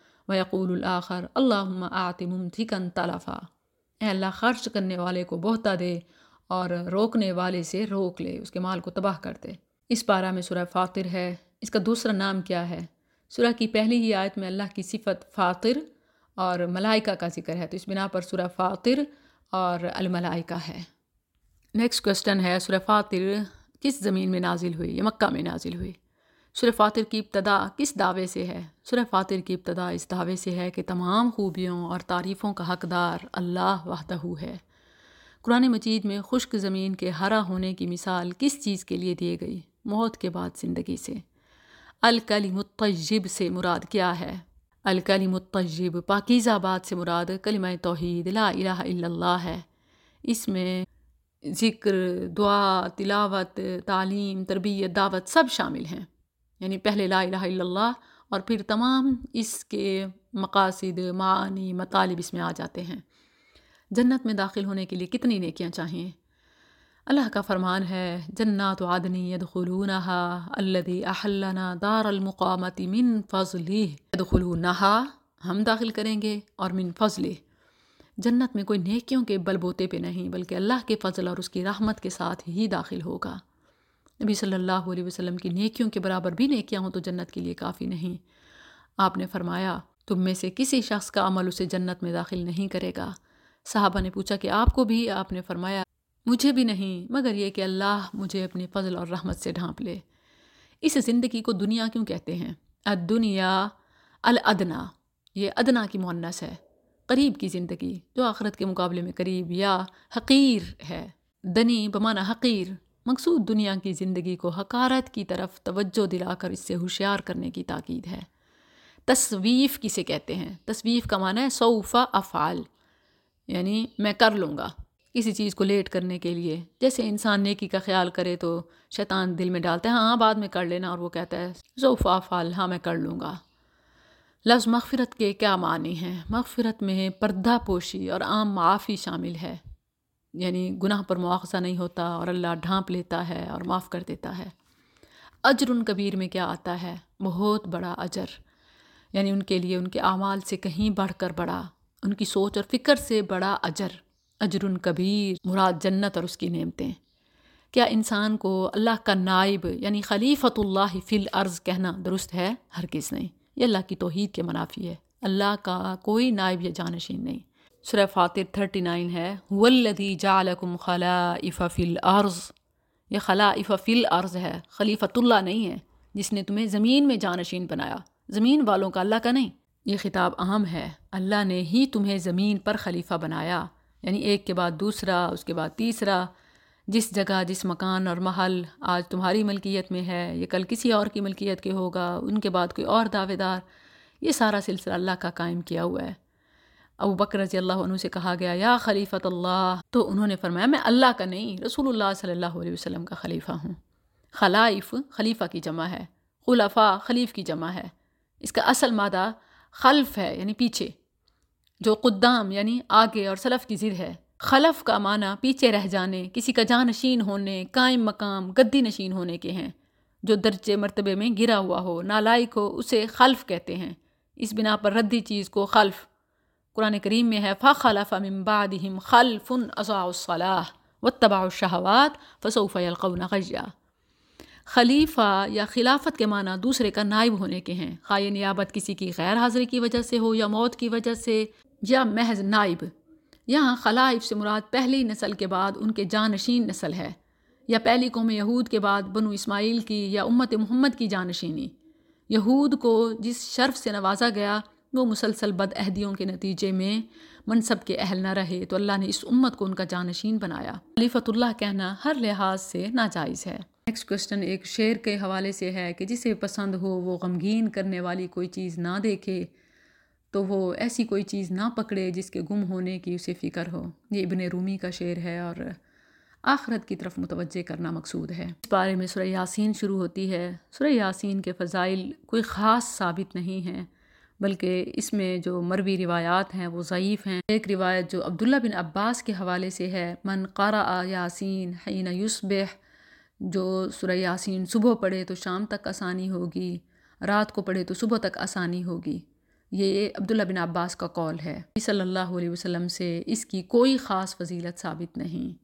ویقول الآخر اللہم اعط ممسکا تلفا، اے اللہ خرچ کرنے والے کو بہتا دے اور روکنے والے سے روک لے، اس کے مال کو تباہ کر دے۔ اس پارہ میں سورہ فاطر ہے۔ اس کا دوسرا نام کیا ہے؟ سورہ کی پہلی ہی آیت میں اللہ کی صفت فاطر اور ملائکہ کا ذکر ہے، تو اس بنا پر سورہ فاطر اور الملائکہ ہے۔ نیکسٹ کوسٹن ہے، سورہ فاطر کس زمین میں نازل ہوئی؟ یہ مکہ میں نازل ہوئی۔ سورہ فاطر کی ابتدا کس دعوے سے ہے؟ سورہ فاطر کی ابتدا اس دعوے سے ہے کہ تمام خوبیوں اور تعریفوں کا حقدار اللہ وحدہ ہے۔ قرآن مجید میں خشک زمین کے ہرا ہونے کی مثال کس چیز کے لیے دی گئی؟ موت کے بعد زندگی سے۔ الکلم الطیب سے مراد کیا ہے؟ الکلم الطیب پاکیزہ بات سے مراد کلمہ توحید لا الہ الا اللہ ہے۔ اس میں ذکر، دعا، تلاوت، تعلیم، تربیت، دعوت سب شامل ہیں، یعنی پہلے لا الہ الا اللہ اور پھر تمام اس کے مقاصد، معانی، مطالب اس میں آ جاتے ہیں۔ جنت میں داخل ہونے کے لیے کتنی نیکیاں چاہیے؟ اللہ کا فرمان ہے، جنات عدن يدخلونها الذي احلنا دار المقامت من فضلہ، يدخلونها ہم داخل کریں گے، اور من فضلہ، جنت میں کوئی نیکیوں کے بل بوتے پہ نہیں بلکہ اللہ کے فضل اور اس کی رحمت کے ساتھ ہی داخل ہوگا۔ نبی صلی اللہ علیہ وسلم کی نیکیوں کے برابر بھی نیکیاں ہوں تو جنت کے لیے کافی نہیں۔ آپ نے فرمایا، تم میں سے کسی شخص کا عمل اسے جنت میں داخل نہیں کرے گا۔ صحابہ نے پوچھا کہ آپ کو بھی؟ آپ نے فرمایا، مجھے بھی نہیں، مگر یہ کہ اللہ مجھے اپنے فضل اور رحمت سے ڈھانپ لے۔ اس زندگی کو دنیا کیوں کہتے ہیں؟ الدنیا الادنا، یہ ادنا کی مؤنث ہے، قریب کی زندگی جو آخرت کے مقابلے میں قریب، یا حقیر ہے، دنی بمعنی حقیر۔ مقصود دنیا کی زندگی کو حقارت کی طرف توجہ دلا کر اس سے ہوشیار کرنے کی تاکید ہے۔ تصویف کسے کہتے ہیں؟ تصویف کا معنی ہے سوف افعل، یعنی میں کر لوں گا، کسی چیز کو لیٹ کرنے کے لیے۔ جیسے انسان نیکی کا خیال کرے تو شیطان دل میں ڈالتا ہے ہاں بعد میں کر لینا، اور وہ کہتا ہے سوف افعل، ہاں میں کر لوں گا۔ لفظ مغفرت کے کیا معنی ہیں؟ مغفرت میں پردہ پوشی اور عام معافی شامل ہے، یعنی گناہ پر مواخذہ نہیں ہوتا اور اللہ ڈھانپ لیتا ہے اور معاف کر دیتا ہے۔ اجر کبیر میں کیا آتا ہے؟ بہت بڑا اجر، یعنی ان کے لیے ان کے اعمال سے کہیں بڑھ کر بڑا، ان کی سوچ اور فکر سے بڑا اجر۔ اجر کبیر مراد جنت اور اس کی نعمتیں۔ کیا انسان کو اللہ کا نائب یعنی خلیفۃ اللہ فی الارض کہنا درست ہے؟ ہرگز نہیں، یہ اللہ کی توحید کے منافی ہے۔ اللہ کا کوئی نائب یا جانشین نہیں۔ سورہ فاطر 39 ہے، هو الذی جعلکم خلائف فی الارض، یہ خلائف فی الارض ہے، خلیفۃ اللہ نہیں ہے جس نے تمہیں زمین میں جانشین بنایا، زمین والوں کا، اللہ کا نہیں۔ یہ خطاب عام ہے، اللہ نے ہی تمہیں زمین پر خلیفہ بنایا، یعنی ایک کے بعد دوسرا، اس کے بعد تیسرا۔ جس جگہ، جس مکان اور محل آج تمہاری ملکیت میں ہے یہ کل کسی اور کی ملکیت کے ہوگا، ان کے بعد کوئی اور دعوے دار۔ یہ سارا سلسلہ اللہ کا قائم کیا ہوا ہے۔ ابو بکر رضی اللہ عنہ سے کہا گیا یا خلیفۃ اللہ، تو انہوں نے فرمایا میں اللہ کا نہیں، رسول اللہ صلی اللہ علیہ وسلم کا خلیفہ ہوں۔ خلائف خلیفہ کی جمع ہے، خلفاء خلیف کی جمع ہے۔ اس کا اصل مادہ خلف ہے، یعنی پیچھے، جو قدام یعنی آگے اور سلف کی ضد ہے۔ خلف کا معنی پیچھے رہ جانے، کسی کا جانشین ہونے، قائم مقام، گدی نشین ہونے کے ہیں۔ جو درجے مرتبے میں گرا ہوا ہو، نالائق ہو، اسے خلف کہتے ہیں۔ اس بنا پر ردی چیز کو خلف، قرآن کریم میں ہے فَخَلَفَ مِن بَعْدِهِمْ خَلْفٌ أَضَاعُوا الصَّلَاةَ وَاتَّبَعُوا الشَّهَوَاتِ فَسَوْفَ يَلْقَوْنَ غَيًّا۔ خلیفہ یا خلافت کے معنی دوسرے کا نائب ہونے کے ہیں، خواہ یہ نیابت کسی کی غیر حاضری کی وجہ سے ہو یا موت کی وجہ سے یا محض نائب۔ یہاں خلائف سے مراد پہلی نسل کے بعد ان کے جانشین نسل ہے، یا پہلی قوم یہود کے بعد بنو اسماعیل کی یا امت محمد کی جانشینی۔ یہود کو جس شرف سے نوازا گیا وہ مسلسل بد عہدیوں کے نتیجے میں منصب کے اہل نہ رہے، تو اللہ نے اس امت کو ان کا جانشین بنایا۔ خلیفۃ اللہ کہنا ہر لحاظ سے ناجائز ہے۔ نیکسٹ کوسٹن ایک شعر کے حوالے سے ہے کہ جسے پسند ہو وہ غمگین کرنے والی کوئی چیز نہ دیکھے، تو وہ ایسی کوئی چیز نہ پکڑے جس کے گم ہونے کی اسے فکر ہو۔ یہ ابن رومی کا شعر ہے اور آخرت کی طرف متوجہ کرنا مقصود ہے۔ اس بارے میں سورہ یاسین شروع ہوتی ہے۔ سورہ یاسین کے فضائل کوئی خاص ثابت نہیں ہیں، بلکہ اس میں جو مروی روایات ہیں وہ ضعیف ہیں۔ ایک روایت جو عبداللہ بن عباس کے حوالے سے ہے، من قرأ یاسین حین یصبح، جو سورہ یاسین صبح پڑھے تو شام تک آسانی ہوگی، رات کو پڑھے تو صبح تک آسانی ہوگی۔ یہ عبداللہ بن عباس کا قول ہے۔ صلی اللہ علیہ وسلم سے اس کی کوئی خاص فضیلت ثابت نہیں۔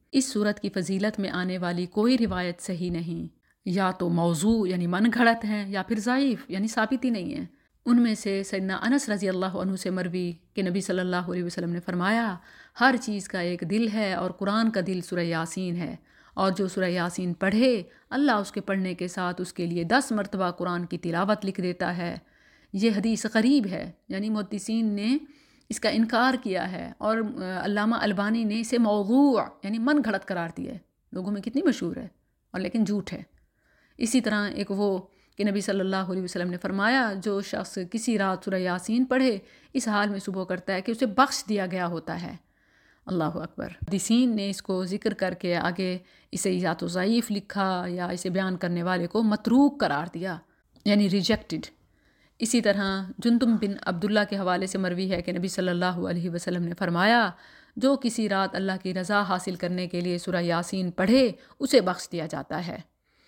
اس صورت کی فضیلت میں آنے والی کوئی روایت صحیح نہیں، یا تو موضوع یعنی من گھڑت ہیں، یا پھر ضعیف یعنی ثابت ہی نہیں ہیں۔ ان میں سے سیدنا انس رضی اللہ عنہ سے مروی کہ نبی صلی اللہ علیہ وسلم نے فرمایا، ہر چیز کا ایک دل ہے اور قرآن کا دل سورہ یاسین ہے، اور جو سورہ یاسین پڑھے اللہ اس کے پڑھنے کے ساتھ اس کے لیے 10 مرتبہ قرآن کی تلاوت لکھ دیتا ہے۔ یہ حدیث غریب ہے، یعنی محدثین نے اس کا انکار کیا ہے، اور علامہ البانی نے اسے موضوع یعنی من گھڑت قرار دیا ہے۔ لوگوں میں کتنی مشہور ہے اور لیکن جھوٹ ہے۔ اسی طرح ایک وہ کہ نبی صلی اللہ علیہ وسلم نے فرمایا، جو شخص کسی رات سورہ یاسین پڑھے اس حال میں صبح کرتا ہے کہ اسے بخش دیا گیا ہوتا ہے۔ اللہ اکبر۔ محدثین نے اس کو ذکر کر کے آگے اسے یا تو ضعیف لکھا یا اسے بیان کرنے والے کو متروک قرار دیا، یعنی ریجیکٹڈ۔ اسی طرح جندب بن عبداللہ کے حوالے سے مروی ہے کہ نبی صلی اللہ علیہ وسلم نے فرمایا، جو کسی رات اللہ کی رضا حاصل کرنے کے لیے سورہ یاسین پڑھے اسے بخش دیا جاتا ہے۔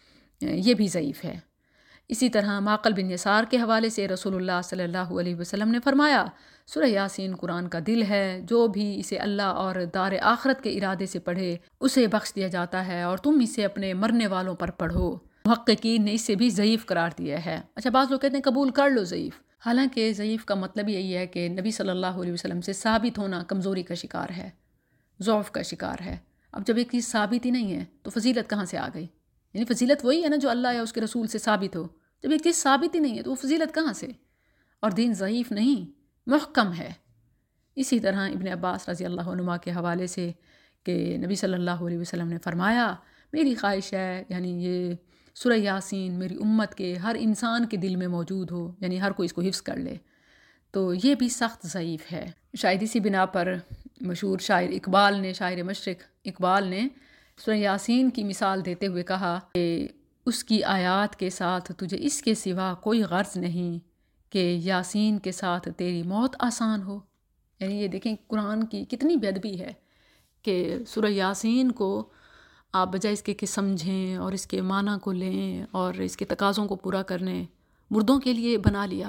یہ بھی ضعیف ہے۔ اسی طرح معقل بن یسار کے حوالے سے رسول اللہ صلی اللہ علیہ وسلم نے فرمایا، سورہ یاسین قرآن کا دل ہے، جو بھی اسے اللہ اور دار آخرت کے ارادے سے پڑھے اسے بخش دیا جاتا ہے، اور تم اسے اپنے مرنے والوں پر پڑھو۔ محققین نے اسے بھی ضعیف قرار دیا ہے۔ اچھا، بعض لوگ کہتے ہیں قبول کر لو ضعیف، حالانکہ ضعیف کا مطلب یہی ہے کہ نبی صلی اللہ علیہ وسلم سے ثابت ہونا کمزوری کا شکار ہے، ضعف کا شکار ہے۔ اب جب ایک چیز ثابت ہی نہیں ہے تو فضیلت کہاں سے آ گئی؟ یعنی فضیلت وہی ہے نا جو اللہ یا اس کے رسول سے ثابت ہو۔ جب ایک چیز ثابت ہی نہیں ہے تو وہ فضیلت کہاں سے؟ اور دین ضعیف نہیں، محکم ہے۔ اسی طرح ابن عباس رضی اللہ عنہما کے حوالے سے کہ نبی صلی اللہ علیہ وسلم نے فرمایا، میری خواہش ہے یعنی یہ سورہ یاسین میری امت کے ہر انسان کے دل میں موجود ہو، یعنی ہر کوئی اس کو حفظ کر لے۔ تو یہ بھی سخت ضعیف ہے۔ شاید اسی بنا پر مشہور شاعر مشرق اقبال نے سورہ یاسین کی مثال دیتے ہوئے کہا کہ اس کی آیات کے ساتھ تجھے اس کے سوا کوئی غرض نہیں کہ یاسین کے ساتھ تیری موت آسان ہو۔ یعنی یہ دیکھیں قرآن کی کتنی بے ادبی ہے کہ سورہ یاسین کو آپ بجائے اس کے کہ سمجھیں اور اس کے معنی کو لیں اور اس کے تقاضوں کو پورا کرنے، مردوں کے لیے بنا لیا۔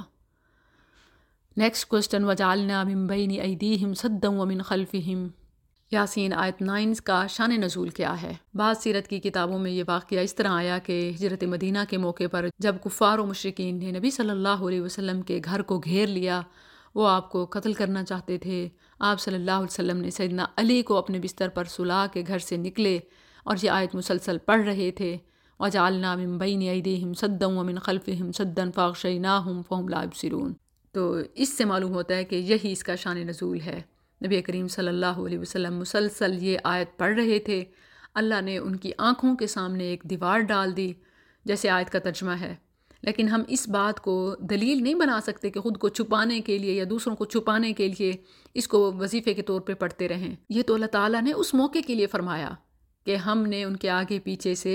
نیکسٹ کوسچن، وَجَعَلْنَا مِن بَيْنِ أَيْدِيهِمْ سَدًّا وَمِن خَلْفِهِمْ۔ یاسین آیت 9 کا شان نزول کیا ہے؟ بعض سیرت کی کتابوں میں یہ واقعہ اس طرح آیا کہ ہجرت مدینہ کے موقع پر جب کفار و مشرکین نے نبی صلی اللہ علیہ وسلم کے گھر کو گھیر لیا، وہ آپ کو قتل کرنا چاہتے تھے، آپ صلی اللہ علیہ وسلم نے سیدنا علی کو اپنے بستر پر سلا کے گھر سے نکلے اور یہ آیت مسلسل پڑھ رہے تھے، وَجَعَلْنَا مِن بَيْنِ أَيْدِيهِمْ سَدًّا وَمِن خَلْفِهِمْ سَدًّا فَأَغْشَيْنَاهُمْ فَهُمْ لَا يُبْصِرُونَ۔ تو اس سے معلوم ہوتا ہے کہ یہی اس کا شان نزول ہے۔ نبی کریم صلی اللہ علیہ وسلم مسلسل یہ آیت پڑھ رہے تھے، اللہ نے ان کی آنکھوں کے سامنے ایک دیوار ڈال دی، جیسے آیت کا ترجمہ ہے۔ لیکن ہم اس بات کو دلیل نہیں بنا سکتے کہ خود کو چھپانے کے لیے یا دوسروں کو چھپانے کے لیے اس کو وظیفے کے طور پہ پڑھتے رہیں۔ یہ تو اللہ تعالیٰ نے اس موقع کے لیے فرمایا کہ ہم نے ان کے آگے پیچھے سے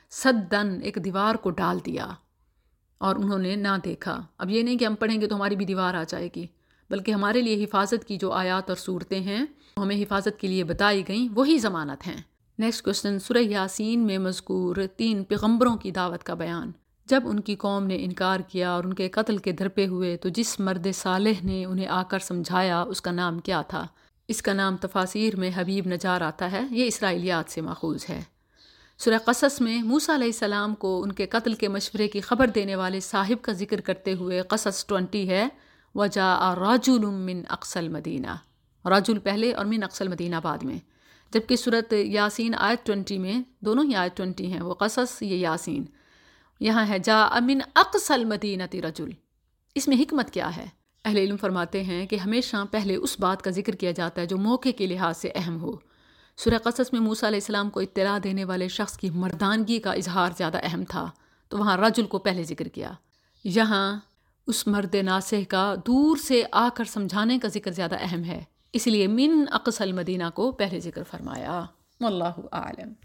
صدًا ایک دیوار کو ڈال دیا اور انہوں نے نہ دیکھا۔ اب یہ نہیں کہ ہم پڑھیں گے تو ہماری بھی دیوار آ جائے گی، بلکہ ہمارے لیے حفاظت کی جو آیات اور صورتیں ہیں ہمیں حفاظت کے لیے بتائی گئیں وہی ضمانت ہیں۔ نیکسٹ کوسچن، سورہ یاسین میں مذکور 3 پیغمبروں کی دعوت کا بیان۔ جب ان کی قوم نے انکار کیا اور ان کے قتل کے درپے ہوئے تو جس مرد صالح نے انہیں آ کر سمجھایا اس کا نام کیا تھا؟ اس کا نام تفاسیر میں حبیب نجار آتا ہے، یہ اسرائیلیات سے ماخوذ ہے۔ سورہ قصص میں موسیٰ علیہ السلام کو ان کے قتل کے مشورے کی خبر دینے والے صاحب کا ذکر کرتے ہوئے قصص 20 ہے، وَجَاءَ رَجُلٌ مِّنْ أَقْصَى الْمَدِينَةِ، رجل پہلے اور من اقصى المدینہ بعد میں، جبکہ سورۃ یاسین آیت 20 میں دونوں ہی آیت 20 ہیں، وہ قصص یہ یاسین، یہاں ہے جاء من اقصى المدینۃ رجل۔ اس میں حکمت کیا ہے؟ اہل علم فرماتے ہیں کہ ہمیشہ پہلے اس بات کا ذکر کیا جاتا ہے جو موقع کے لحاظ سے اہم ہو۔ سورہ قصص میں موسیٰ علیہ السلام کو اطلاع دینے والے شخص کی مردانگی کا اظہار زیادہ اہم تھا، تو وہاں رجل کو پہلے ذکر کیا۔ یہاں اس مرد ناصح کا دور سے آ کر سمجھانے کا ذکر زیادہ اہم ہے، اس لیے من اقصى المدینہ کو پہلے ذکر فرمایا۔ واللہ اعلم۔